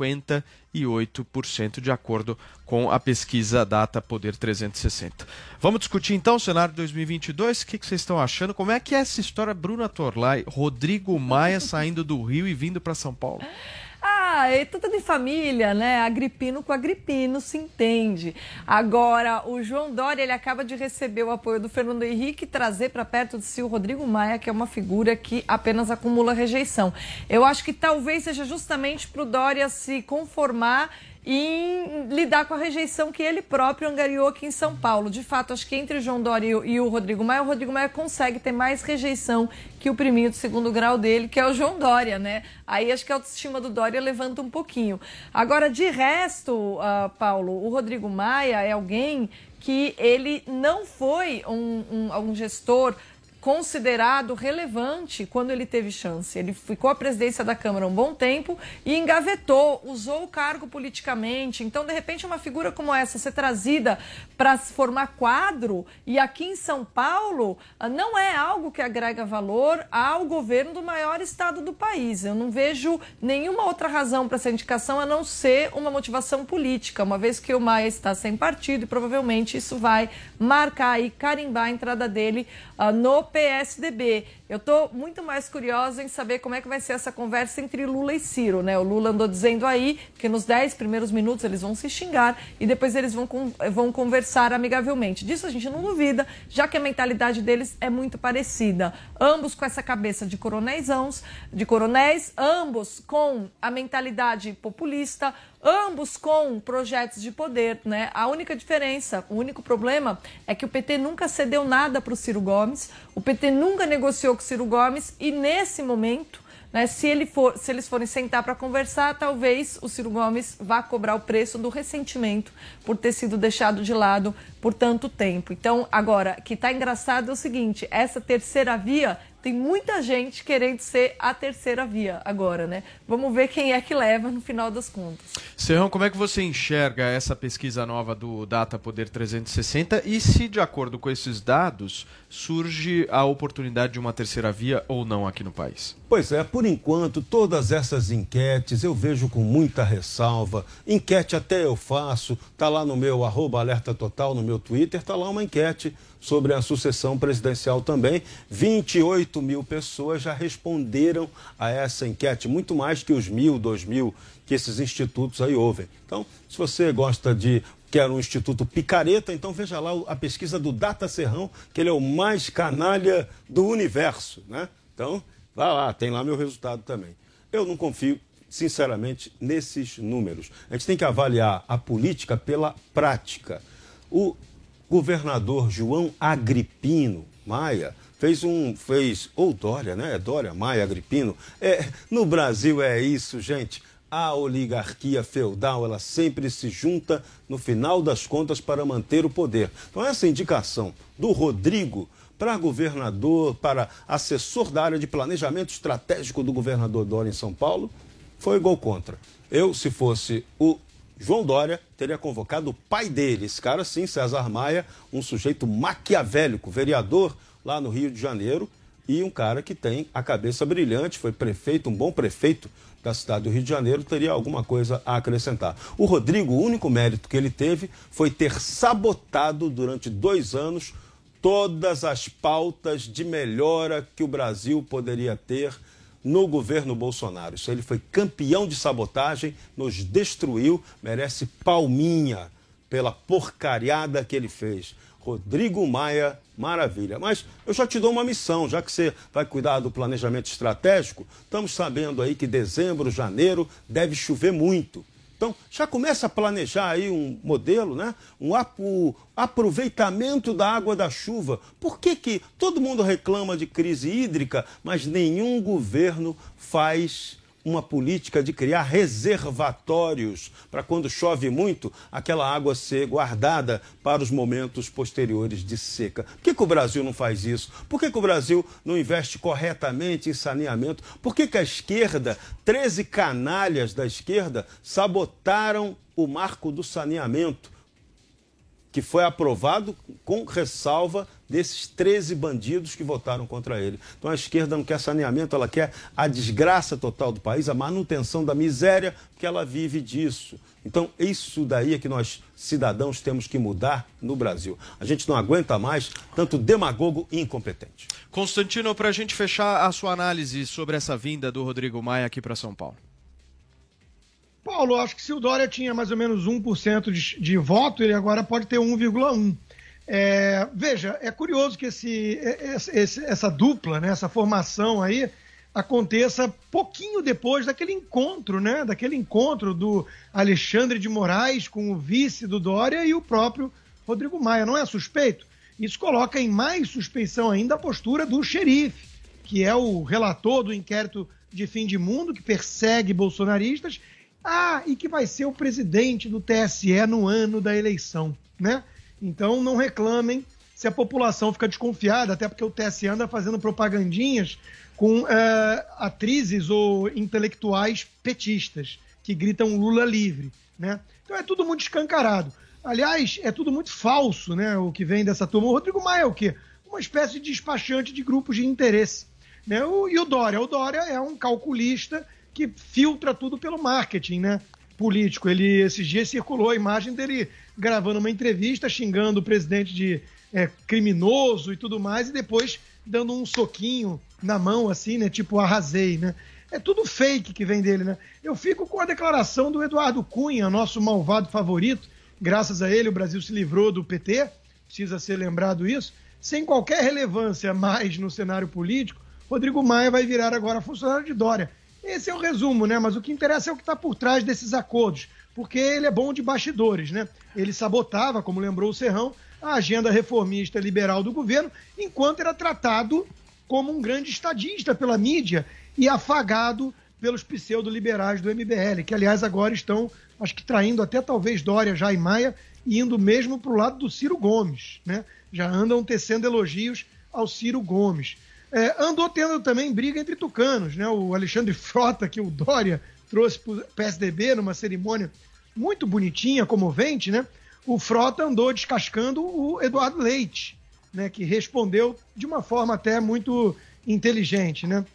58%, de acordo com a pesquisa Data Poder 360. Vamos discutir então o cenário de 2022, o que vocês estão achando? Como é que é essa história, Bruna Torlai, Rodrigo Maia saindo do Rio e vindo para São Paulo? É tudo de família, né? Agripino com agripino se entende. Agora, o João Dória, ele acaba de receber o apoio do Fernando Henrique e trazer para perto de si o Rodrigo Maia, que é uma figura que apenas acumula rejeição. Eu acho que talvez seja justamente para o Dória se conformar e lidar com a rejeição que ele próprio angariou aqui em São Paulo. De fato, acho que entre o João Dória e o Rodrigo Maia consegue ter mais rejeição que o priminho de segundo grau dele, que é o João Dória, né? Aí acho que a autoestima do Dória levanta um pouquinho. Agora, de resto, Paulo, o Rodrigo Maia é alguém que ele não foi um gestor considerado relevante quando ele teve chance. Ele ficou à presidência da Câmara um bom tempo e engavetou, usou o cargo politicamente. Então, de repente, uma figura como essa ser trazida para formar quadro, e aqui em São Paulo, não é algo que agrega valor ao governo do maior estado do país. Eu não vejo nenhuma outra razão para essa indicação a não ser uma motivação política, uma vez que o Maia está sem partido e provavelmente isso vai marcar e carimbar a entrada dele no PSDB. Eu estou muito mais curiosa em saber como é que vai ser essa conversa entre Lula e Ciro, né? O Lula andou dizendo aí que nos 10 primeiros minutos eles vão se xingar e depois eles vão conversar amigavelmente. Disso a gente não duvida, já que a mentalidade deles é muito parecida. Ambos com essa cabeça de coronéis, ambos com a mentalidade populista, ambos com projetos de poder, né? A única diferença, o único problema é que o PT nunca cedeu nada para o Ciro Gomes, o PT nunca negociou com o Ciro Gomes e nesse momento, né, se eles forem sentar para conversar, talvez o Ciro Gomes vá cobrar o preço do ressentimento por ter sido deixado de lado por tanto tempo. Então, agora, que está engraçado é o seguinte, essa terceira via, tem muita gente querendo ser a terceira via agora, né? Vamos ver quem é que leva no final das contas. Serrão, como é que você enxerga essa pesquisa nova do Data Poder 360 e se, de acordo com esses dados, surge a oportunidade de uma terceira via ou não aqui no país? Pois é, por enquanto, todas essas enquetes eu vejo com muita ressalva. Enquete até eu faço, tá lá no meu @alertatotal, no meu Twitter, tá lá uma enquete sobre a sucessão presidencial também. 28 mil pessoas já responderam a essa enquete, muito mais que os 1.000, 2.000 que esses institutos aí ouvem. Então, se você gosta de quer um instituto picareta, então veja lá a pesquisa do Data Serrão, que ele é o mais canalha do universo, né? Então, Vai lá, tem lá meu resultado também. Eu não confio, sinceramente, nesses números. A gente tem que avaliar a política pela prática. O governador João Agripino Maia ou Dória, né? Dória, Maia, Agripino. No Brasil é isso, gente. A oligarquia feudal, ela sempre se junta no final das contas para manter o poder. Então essa indicação do Rodrigo para governador, para assessor da área de planejamento estratégico do governador Dória em São Paulo, foi gol contra. Eu, se fosse o João Dória, teria convocado o pai dele, esse cara sim, César Maia, um sujeito maquiavélico, vereador lá no Rio de Janeiro, e um cara que tem a cabeça brilhante, foi prefeito, um bom prefeito da cidade do Rio de Janeiro, teria alguma coisa a acrescentar. O Rodrigo, o único mérito que ele teve foi ter sabotado durante 2 anos todas as pautas de melhora que o Brasil poderia ter no governo Bolsonaro. Isso, ele foi campeão de sabotagem, nos destruiu, merece palminha pela porcariada que ele fez. Rodrigo Maia, maravilha. Mas eu já te dou uma missão, já que você vai cuidar do planejamento estratégico, estamos sabendo aí que dezembro, janeiro, deve chover muito. Então, já começa a planejar aí um modelo, né? Um aproveitamento da água da chuva. Por que todo mundo reclama de crise hídrica, mas nenhum governo faz uma política de criar reservatórios para quando chove muito, aquela água ser guardada para os momentos posteriores de seca? Por que o Brasil não faz isso? Por que o Brasil não investe corretamente em saneamento? Por que a esquerda, 13 canalhas da esquerda, sabotaram o marco do saneamento, que foi aprovado com ressalva desses 13 bandidos que votaram contra ele? Então a esquerda não quer saneamento, ela quer a desgraça total do país, a manutenção da miséria, porque ela vive disso. Então isso daí é que nós, cidadãos, temos que mudar no Brasil. A gente não aguenta mais tanto demagogo e incompetente. Constantino, para a gente fechar a sua análise sobre essa vinda do Rodrigo Maia aqui para São Paulo. Paulo, acho que se o Dória tinha mais ou menos 1% de voto, ele agora pode ter 1,1%. Veja, é curioso que essa dupla, né, essa formação aí, aconteça pouquinho depois daquele encontro, né? Daquele encontro do Alexandre de Moraes com o vice do Dória e o próprio Rodrigo Maia. Não é suspeito? Isso coloca em mais suspeição ainda a postura do xerife, que é o relator do inquérito de fim de mundo, que persegue bolsonaristas, e que vai ser o presidente do TSE no ano da eleição, né? Então não reclamem se a população fica desconfiada, até porque o TSE anda fazendo propagandinhas com atrizes ou intelectuais petistas que gritam Lula livre, né? Então é tudo muito escancarado. Aliás, é tudo muito falso, né? O que vem dessa turma. O Rodrigo Maia é o quê? Uma espécie de despachante de grupos de interesse, né? E o Dória? O Dória é um calculista que filtra tudo pelo marketing, né, político. Esses dias circulou a imagem dele gravando uma entrevista, xingando o presidente de criminoso e tudo mais, e depois dando um soquinho na mão, assim, né, tipo, arrasei, né? É tudo fake que vem dele, né? Eu fico com a declaração do Eduardo Cunha, nosso malvado favorito. Graças a ele, o Brasil se livrou do PT, precisa ser lembrado isso. Sem qualquer relevância mais no cenário político, Rodrigo Maia vai virar agora funcionário de Dória. Esse é o resumo, né? Mas o que interessa é o que está por trás desses acordos, porque ele é bom de bastidores, né? Ele sabotava, como lembrou o Serrão, a agenda reformista liberal do governo, enquanto era tratado como um grande estadista pela mídia e afagado pelos pseudo-liberais do MBL, que, aliás, agora estão, acho que traindo até talvez Dória já e Maia, e indo mesmo para o lado do Ciro Gomes, né? Já andam tecendo elogios ao Ciro Gomes. Andou tendo também briga entre tucanos, né? O Alexandre Frota, que o Dória trouxe para o PSDB numa cerimônia muito bonitinha, comovente, né? O Frota andou descascando o Eduardo Leite, né? Que respondeu de uma forma até muito inteligente, né?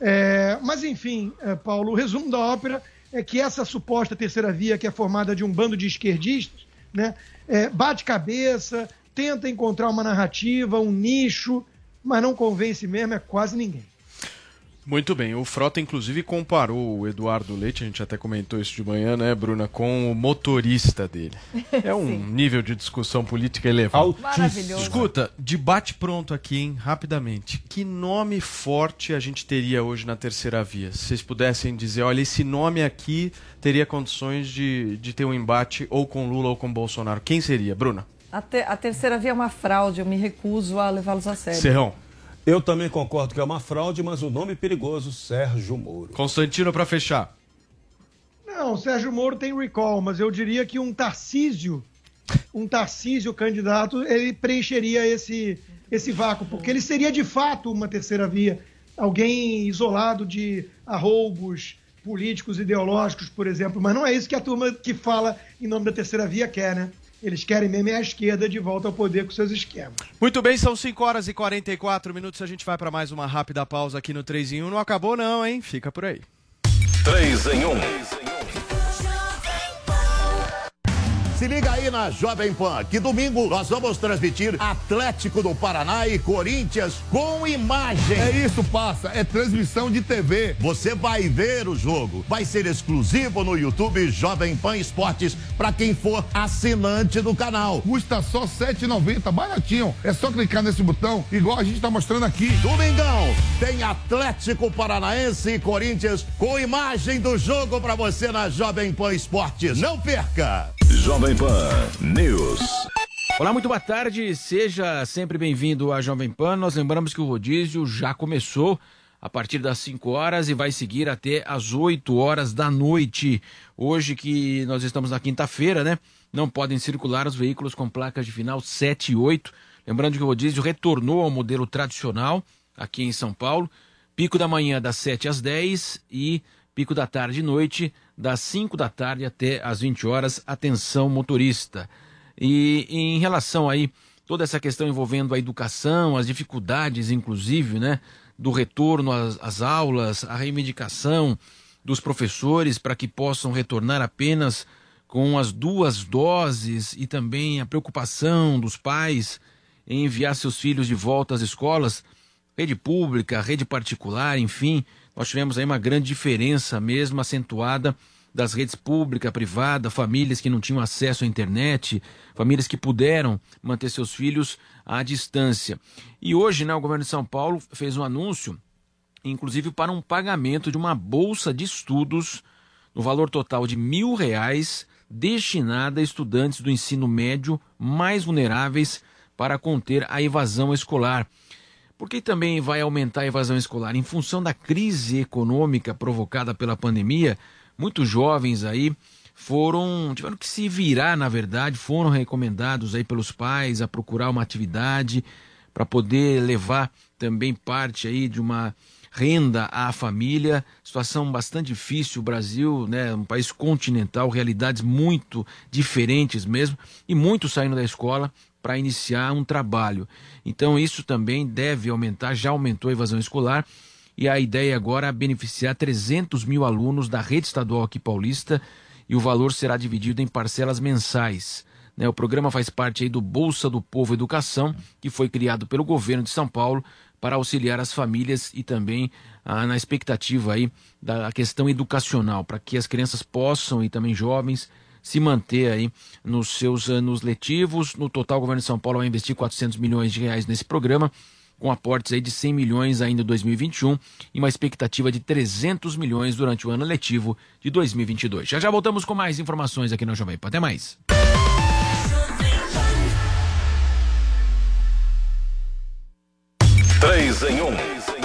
Mas, enfim, Paulo, o resumo da ópera é que essa suposta terceira via, que é formada de um bando de esquerdistas, né? Bate cabeça, tenta encontrar uma narrativa, um nicho, mas não convence mesmo quase ninguém. Muito bem, o Frota inclusive comparou o Eduardo Leite, a gente até comentou isso de manhã, né, Bruna, com o motorista dele. É um nível de discussão política elevado. Maravilhoso. Escuta, debate pronto aqui, hein, rapidamente. Que nome forte a gente teria hoje na terceira via? Se vocês pudessem dizer, olha, esse nome aqui teria condições de ter um embate ou com Lula ou com Bolsonaro. Quem seria, Bruna? A terceira via é uma fraude, eu me recuso a levá-los a sério. Serrão. Eu também concordo que é uma fraude, mas o nome perigoso, Sérgio Moro. Constantino, para fechar. Não, o Sérgio Moro tem recall, mas eu diria que um Tarcísio candidato, ele preencheria esse vácuo, porque ele seria de fato uma terceira via. Alguém isolado de arroubos políticos, ideológicos, por exemplo. Mas não é isso que a turma que fala em nome da terceira via quer, né? Eles querem mesmo a esquerda de volta ao poder com seus esquemas. Muito bem, são 5 horas e 44 minutos. A gente vai para mais uma rápida pausa aqui no 3 em 1. Não acabou não, hein? Fica por aí. 3 em 1. Se liga aí na Jovem Pan, que domingo nós vamos transmitir Atlético do Paraná e Corinthians com imagem. É isso, passa, é transmissão de TV. Você vai ver o jogo. Vai ser exclusivo no YouTube Jovem Pan Esportes para quem for assinante do canal. Custa só R$ 7,90, baratinho. É só clicar nesse botão, igual a gente tá mostrando aqui. Domingão, tem Atlético Paranaense e Corinthians com imagem do jogo para você na Jovem Pan Esportes. Não perca! Jovem Pan News. Olá, muito boa tarde, seja sempre bem-vindo à Jovem Pan. Nós lembramos que o rodízio já começou a partir das 5 horas e vai seguir até as 8 horas da noite. Hoje que nós estamos na quinta-feira, né? Não podem circular os veículos com placas de final 7 e 8. Lembrando que o rodízio retornou ao modelo tradicional aqui em São Paulo. Pico da manhã das 7 às 10 e pico da tarde e noite das 5 da tarde até as 20 horas. Atenção, motorista. E em relação aí toda essa questão envolvendo a educação, as dificuldades, inclusive, né, do retorno às aulas, a reivindicação dos professores para que possam retornar apenas com as 2 doses e também a preocupação dos pais em enviar seus filhos de volta às escolas, rede pública, rede particular, enfim, nós tivemos aí uma grande diferença mesmo acentuada das redes pública, privada, famílias que não tinham acesso à internet, famílias que puderam manter seus filhos à distância. E hoje, né, o governo de São Paulo fez um anúncio, inclusive para um pagamento de uma bolsa de estudos no valor total de R$1.000, destinada a estudantes do ensino médio mais vulneráveis para conter a evasão escolar. Por que também vai aumentar a evasão escolar? Em função da crise econômica provocada pela pandemia, muitos jovens aí tiveram que se virar, na verdade, foram recomendados aí pelos pais a procurar uma atividade para poder levar também parte aí de uma renda à família. Situação bastante difícil, o Brasil, né, um país continental, realidades muito diferentes mesmo, e muitos saindo da escola para iniciar um trabalho. Então isso também deve aumentar, já aumentou a evasão escolar, e a ideia agora é beneficiar 300 mil alunos da rede estadual aqui paulista, e o valor será dividido em parcelas mensais. Né, o programa faz parte aí do Bolsa do Povo Educação, que foi criado pelo governo de São Paulo para auxiliar as famílias e também na expectativa aí da questão educacional, para que as crianças possam e também jovens se manter aí nos seus anos letivos. No total, o governo de São Paulo vai investir R$400 milhões nesse programa, com aportes aí de 100 milhões ainda em 2021 e uma expectativa de 300 milhões durante o ano letivo de 2022. Já voltamos com mais informações aqui no Jovem Pan. Até mais. Três em 1.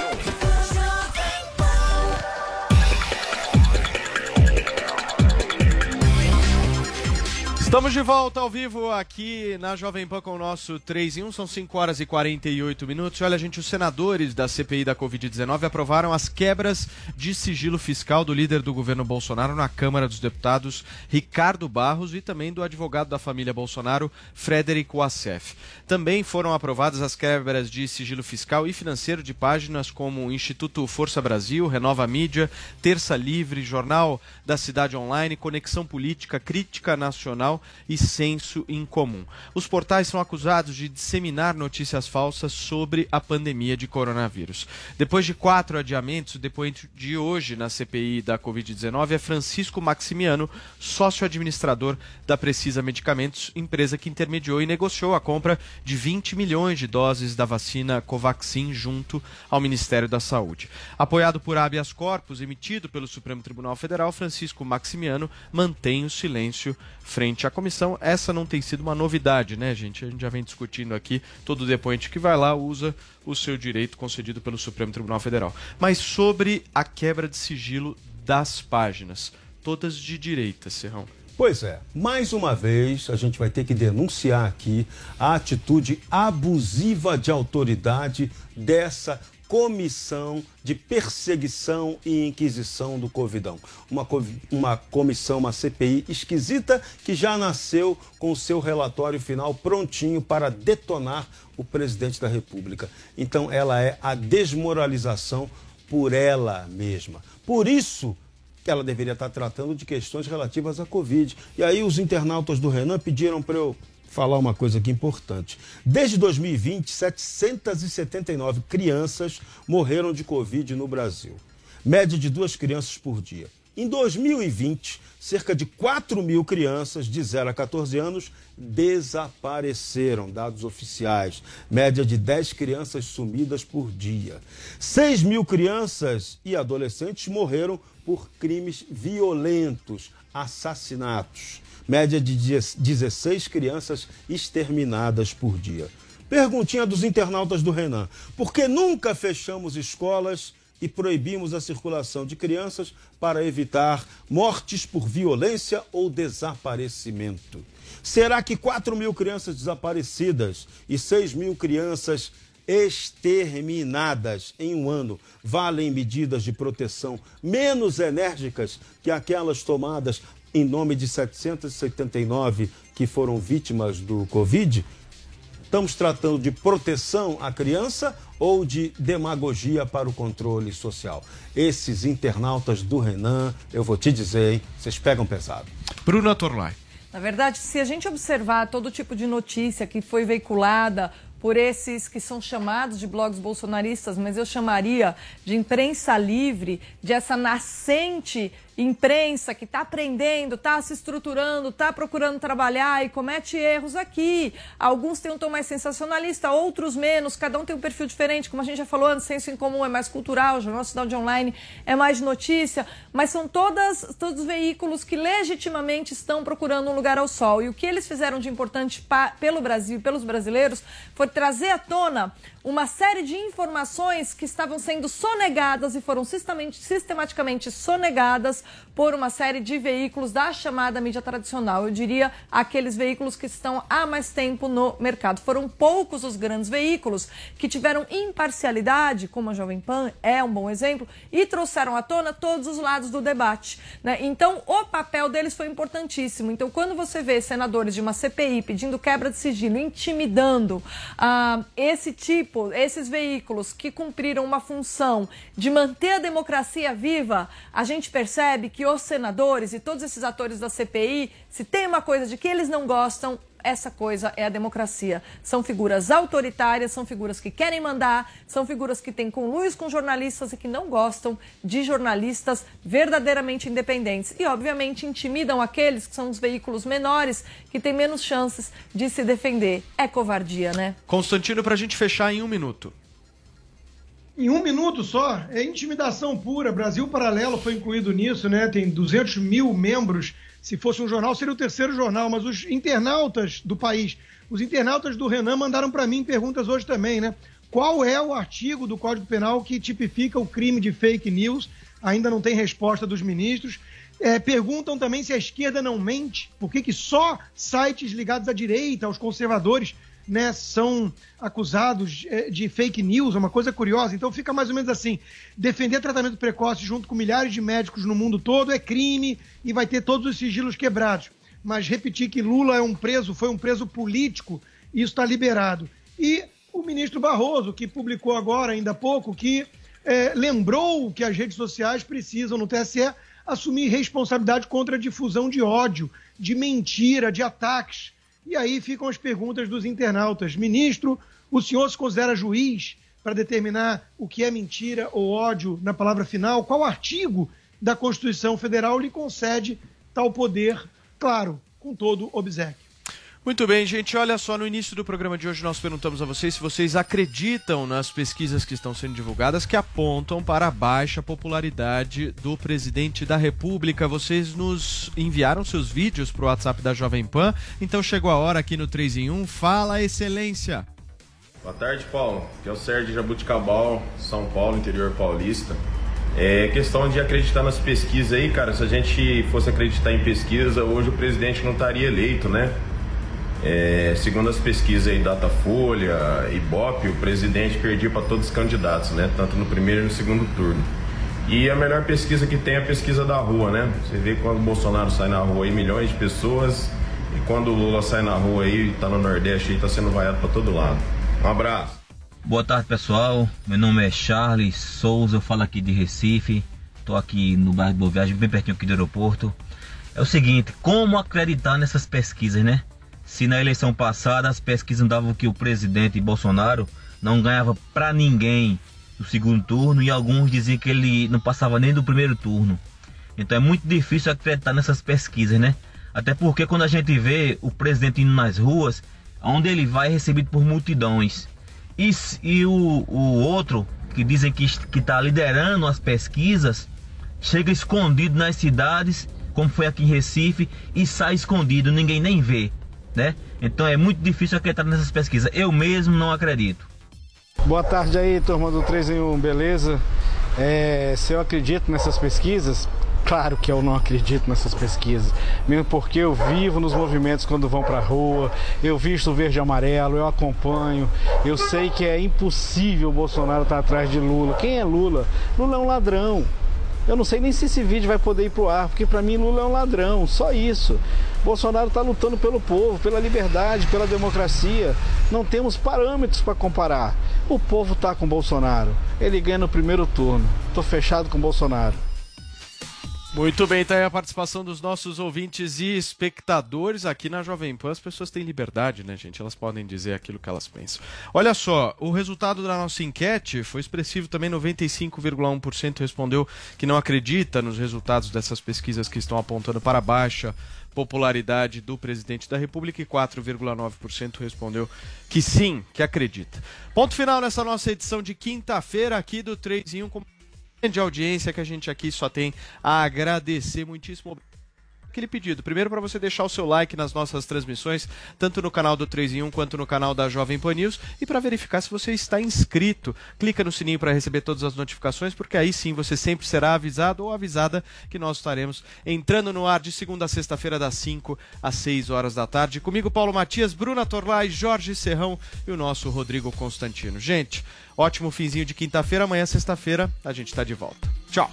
Estamos de volta ao vivo aqui na Jovem Pan com o nosso 3 em 1, são 5 horas e 48 minutos. Olha, gente, os senadores da CPI da Covid-19 aprovaram as quebras de sigilo fiscal do líder do governo Bolsonaro na Câmara dos Deputados, Ricardo Barros, e também do advogado da família Bolsonaro, Frederico Wassef. Também foram aprovadas as quebras de sigilo fiscal e financeiro de páginas como Instituto Força Brasil, Renova Mídia, Terça Livre, Jornal da Cidade Online, Conexão Política, Crítica Nacional e senso incomum. Os portais são acusados de disseminar notícias falsas sobre a pandemia de coronavírus. Depois de 4 adiamentos, o depoente de hoje na CPI da Covid-19 é Francisco Maximiano, sócio-administrador da Precisa Medicamentos, empresa que intermediou e negociou a compra de 20 milhões de doses da vacina Covaxin junto ao Ministério da Saúde. Apoiado por habeas corpus emitido pelo Supremo Tribunal Federal, Francisco Maximiano mantém o silêncio frente à comissão. Essa não tem sido uma novidade, né, gente? A gente já vem discutindo aqui, todo depoente que vai lá usa o seu direito concedido pelo Supremo Tribunal Federal. Mas sobre a quebra de sigilo das páginas, todas de direita, Serrão. Pois é, mais uma vez a gente vai ter que denunciar aqui a atitude abusiva de autoridade dessa comissão de perseguição e inquisição do Covidão. Uma comissão, uma CPI esquisita que já nasceu com o seu relatório final prontinho para detonar o presidente da República. Então ela é a desmoralização por ela mesma. Por isso, ela deveria estar tratando de questões relativas à Covid. E aí os internautas do Renan pediram para eu falar uma coisa aqui importante. Desde 2020, 779 crianças morreram de Covid no Brasil. Média de 2 crianças por dia. Em 2020, cerca de 4 mil crianças de 0 a 14 anos desapareceram, dados oficiais. Média de 10 crianças sumidas por dia. 6 mil crianças e adolescentes morreram por crimes violentos, assassinatos. Média de 16 crianças exterminadas por dia. Perguntinha dos internautas do Renan. Por que nunca fechamos escolas e proibimos a circulação de crianças para evitar mortes por violência ou desaparecimento? Será que 4 mil crianças desaparecidas e 6 mil crianças exterminadas em um ano valem medidas de proteção menos enérgicas que aquelas tomadas em nome de 779 que foram vítimas do Covid? Estamos tratando de proteção à criança ou de demagogia para o controle social? Esses internautas do Renan, eu vou te dizer, hein, vocês pegam pesado. Bruna Torlai. Na verdade, se a gente observar todo tipo de notícia que foi veiculada por esses que são chamados de blogs bolsonaristas, mas eu chamaria de imprensa livre, de essa nascente imprensa que está aprendendo, está se estruturando, está procurando trabalhar e comete erros aqui. Alguns têm um tom mais sensacionalista, outros menos, cada um tem um perfil diferente, como a gente já falou antes, senso em comum é mais cultural, Jornal Cidade Online é mais de notícia, mas são todos veículos que legitimamente estão procurando um lugar ao sol. E o que eles fizeram de importante pelo Brasil e pelos brasileiros foi trazer à tona uma série de informações que estavam sendo sonegadas e foram sistematicamente sonegadas por uma série de veículos da chamada mídia tradicional. Eu diria aqueles veículos que estão há mais tempo no mercado. Foram poucos os grandes veículos que tiveram imparcialidade, como a Jovem Pan é um bom exemplo, e trouxeram à tona todos os lados do debate, né? Então, o papel deles foi importantíssimo. Então, quando você vê senadores de uma CPI pedindo quebra de sigilo, intimidando esses veículos que cumpriram uma função de manter a democracia viva, a gente percebe que os senadores e todos esses atores da CPI, se tem uma coisa de que eles não gostam, essa coisa é a democracia. São figuras autoritárias, são figuras que querem mandar, são figuras que têm conluios com jornalistas e que não gostam de jornalistas verdadeiramente independentes. E, obviamente, intimidam aqueles que são os veículos menores, que têm menos chances de se defender. É covardia, né? Constantino, para a gente fechar em 1 minuto. Em 1 minuto só? É intimidação pura. Brasil Paralelo foi incluído nisso, né? Tem 200 mil membros. Se fosse um jornal, seria o 3º jornal. Mas os internautas do país, os internautas do Renan mandaram para mim perguntas hoje também, né? Qual é o artigo do Código Penal que tipifica o crime de fake news? Ainda não tem resposta dos ministros. Perguntam também se a esquerda não mente. Por que só sites ligados à direita, aos conservadores, né, são acusados de fake news? É uma coisa curiosa. Então fica mais ou menos assim: defender tratamento precoce junto com milhares de médicos no mundo todo é crime e vai ter todos os sigilos quebrados. Mas repetir que Lula foi um preso político, isso está liberado. E o ministro Barroso, que publicou agora, ainda há pouco, que lembrou que as redes sociais precisam, no TSE, assumir responsabilidade contra a difusão de ódio, de mentira, de ataques. E aí ficam as perguntas dos internautas. Ministro, o senhor se considera juiz para determinar o que é mentira ou ódio na palavra final? Qual artigo da Constituição Federal lhe concede tal poder? Claro, com todo obséquio. Muito bem, gente, olha só, no início do programa de hoje nós perguntamos a vocês se vocês acreditam nas pesquisas que estão sendo divulgadas que apontam para a baixa popularidade do presidente da República. Vocês nos enviaram seus vídeos para o WhatsApp da Jovem Pan, então chegou a hora aqui no 3 em 1. Fala, excelência! Boa tarde, Paulo. Aqui é o Sérgio de Jabuticabal, São Paulo, interior paulista. É questão de acreditar nas pesquisas aí, cara. Se a gente fosse acreditar em pesquisa, hoje o presidente não estaria eleito, né? Segundo as pesquisas aí, Datafolha, Ibope, o presidente perdia para todos os candidatos, né? Tanto no primeiro e no segundo turno. E a melhor pesquisa que tem é a pesquisa da rua, né? Você vê quando o Bolsonaro sai na rua aí, milhões de pessoas, e quando o Lula sai na rua aí, tá no Nordeste aí, tá sendo vaiado para todo lado. Um abraço. Boa tarde, pessoal. Meu nome é Charles Souza, eu falo aqui de Recife. Tô aqui no bairro de Boa Viagem, bem pertinho aqui do aeroporto. É o seguinte, como acreditar nessas pesquisas, né? Se na eleição passada as pesquisas davam que o presidente Bolsonaro não ganhava pra ninguém no segundo turno e alguns diziam que ele não passava nem do primeiro turno. Então é muito difícil acreditar nessas pesquisas, né? Até porque quando a gente vê o presidente indo nas ruas, onde ele vai é recebido por multidões. E o outro, que dizem que está liderando as pesquisas, chega escondido nas cidades, como foi aqui em Recife, e sai escondido, ninguém nem vê, né? Então é muito difícil acreditar nessas pesquisas. Eu mesmo não acredito. Boa tarde aí, turma do 3 em 1, beleza? Se eu acredito nessas pesquisas, claro que eu não acredito nessas pesquisas, mesmo porque eu vivo nos movimentos quando vão pra rua, eu visto verde e amarelo, eu acompanho, eu sei que é impossível o Bolsonaro estar atrás de Lula. Quem é Lula? Lula é um ladrão. Eu não sei nem se esse vídeo vai poder ir pro ar, porque pra mim Lula é um ladrão, só isso. Bolsonaro está lutando pelo povo, pela liberdade, pela democracia. Não temos parâmetros para comparar. O povo está com Bolsonaro, ele ganha no primeiro turno. Estou fechado com Bolsonaro. Muito bem, tá aí a participação dos nossos ouvintes e espectadores aqui na Jovem Pan. As pessoas têm liberdade, né, gente? Elas podem dizer aquilo que elas pensam. Olha só, o resultado da nossa enquete foi expressivo também. 95,1% respondeu que não acredita nos resultados dessas pesquisas que estão apontando para a baixa popularidade do presidente da República, e 4,9% respondeu que sim, que acredita. Ponto final nessa nossa edição de quinta-feira aqui do 3 em 1, com grande audiência que a gente aqui só tem a agradecer. Muitíssimo aquele pedido. Primeiro, para você deixar o seu like nas nossas transmissões, tanto no canal do 3 em 1 quanto no canal da Jovem Pan News, e para verificar se você está inscrito. Clica no sininho para receber todas as notificações, porque aí sim você sempre será avisado ou avisada que nós estaremos entrando no ar de segunda a sexta-feira, das 5 às 6 horas da tarde. Comigo, Paulo Matias, Bruna Torlai, Jorge Serrão e o nosso Rodrigo Constantino. Gente, ótimo finzinho de quinta-feira. Amanhã, sexta-feira, a gente está de volta. Tchau!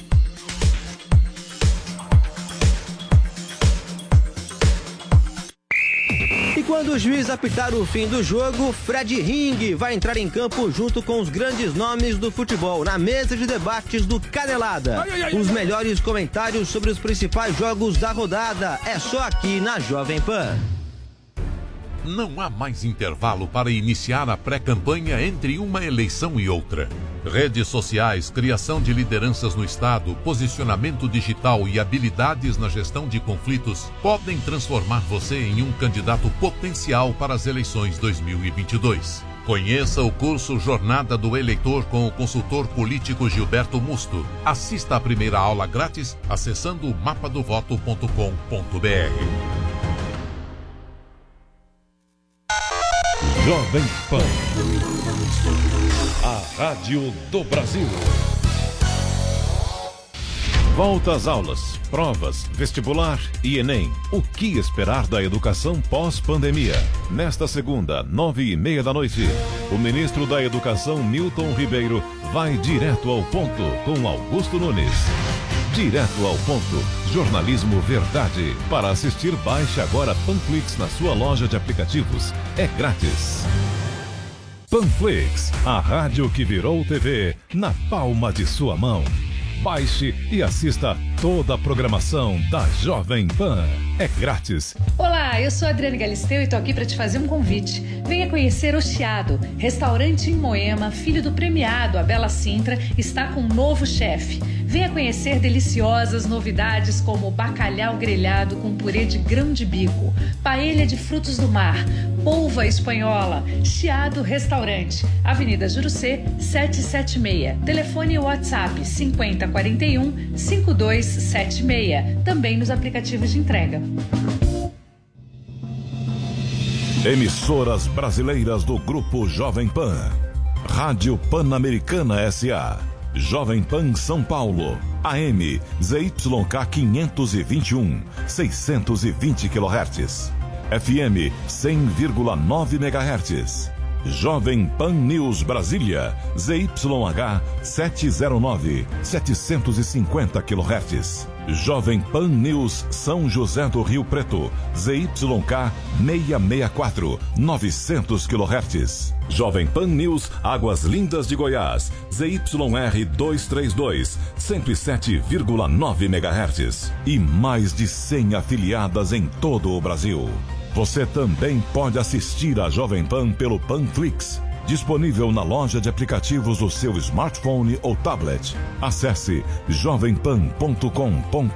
E quando o juiz apitar o fim do jogo, Fred Ring vai entrar em campo junto com os grandes nomes do futebol na mesa de debates do Canelada. Os melhores comentários sobre os principais jogos da rodada é só aqui na Jovem Pan. Não há mais intervalo para iniciar a pré-campanha entre uma eleição e outra. Redes sociais, criação de lideranças no Estado, posicionamento digital e habilidades na gestão de conflitos podem transformar você em um candidato potencial para as eleições 2022. Conheça o curso Jornada do Eleitor com o consultor político Gilberto Musto. Assista a primeira aula grátis acessando mapadovoto.com.br. Jovem Pan, a rádio do Brasil. Volta às aulas, provas, vestibular e Enem. O que esperar da educação pós-pandemia? Nesta segunda, 9h30 da noite, o ministro da Educação, Milton Ribeiro, vai direto ao ponto com Augusto Nunes. Direto ao ponto, jornalismo verdade. Para assistir, baixe agora Panflix na sua loja de aplicativos. É grátis. Panflix, a rádio que virou TV na palma de sua mão. Baixe e assista toda a programação da Jovem Pan. É grátis. Olá, eu sou a Adriane Galisteu e tô aqui para te fazer um convite. Venha conhecer o Chiado, restaurante em Moema, filho do premiado Abela Sintra, está com um novo chefe. Venha conhecer deliciosas novidades como bacalhau grelhado com purê de grão de bico, paella de frutos do mar, polva espanhola. Chiado Restaurante, Avenida Jurucê, 776. Telefone WhatsApp 5041-5276. Também nos aplicativos de entrega. Emissoras brasileiras do Grupo Jovem Pan. Rádio Pan-Americana S.A. Jovem Pan São Paulo. AM ZYK 521, 620 kHz. FM 100,9 MHz. Jovem Pan News Brasília, ZYH 709, 750 kHz. Jovem Pan News São José do Rio Preto, ZYK 664, 900 kHz. Jovem Pan News Águas Lindas de Goiás, ZYR 232, 107,9 MHz. E mais de 100 afiliadas em todo o Brasil. Você também pode assistir a Jovem Pan pelo Panflix, disponível na loja de aplicativos do seu smartphone ou tablet. Acesse jovempan.com.br.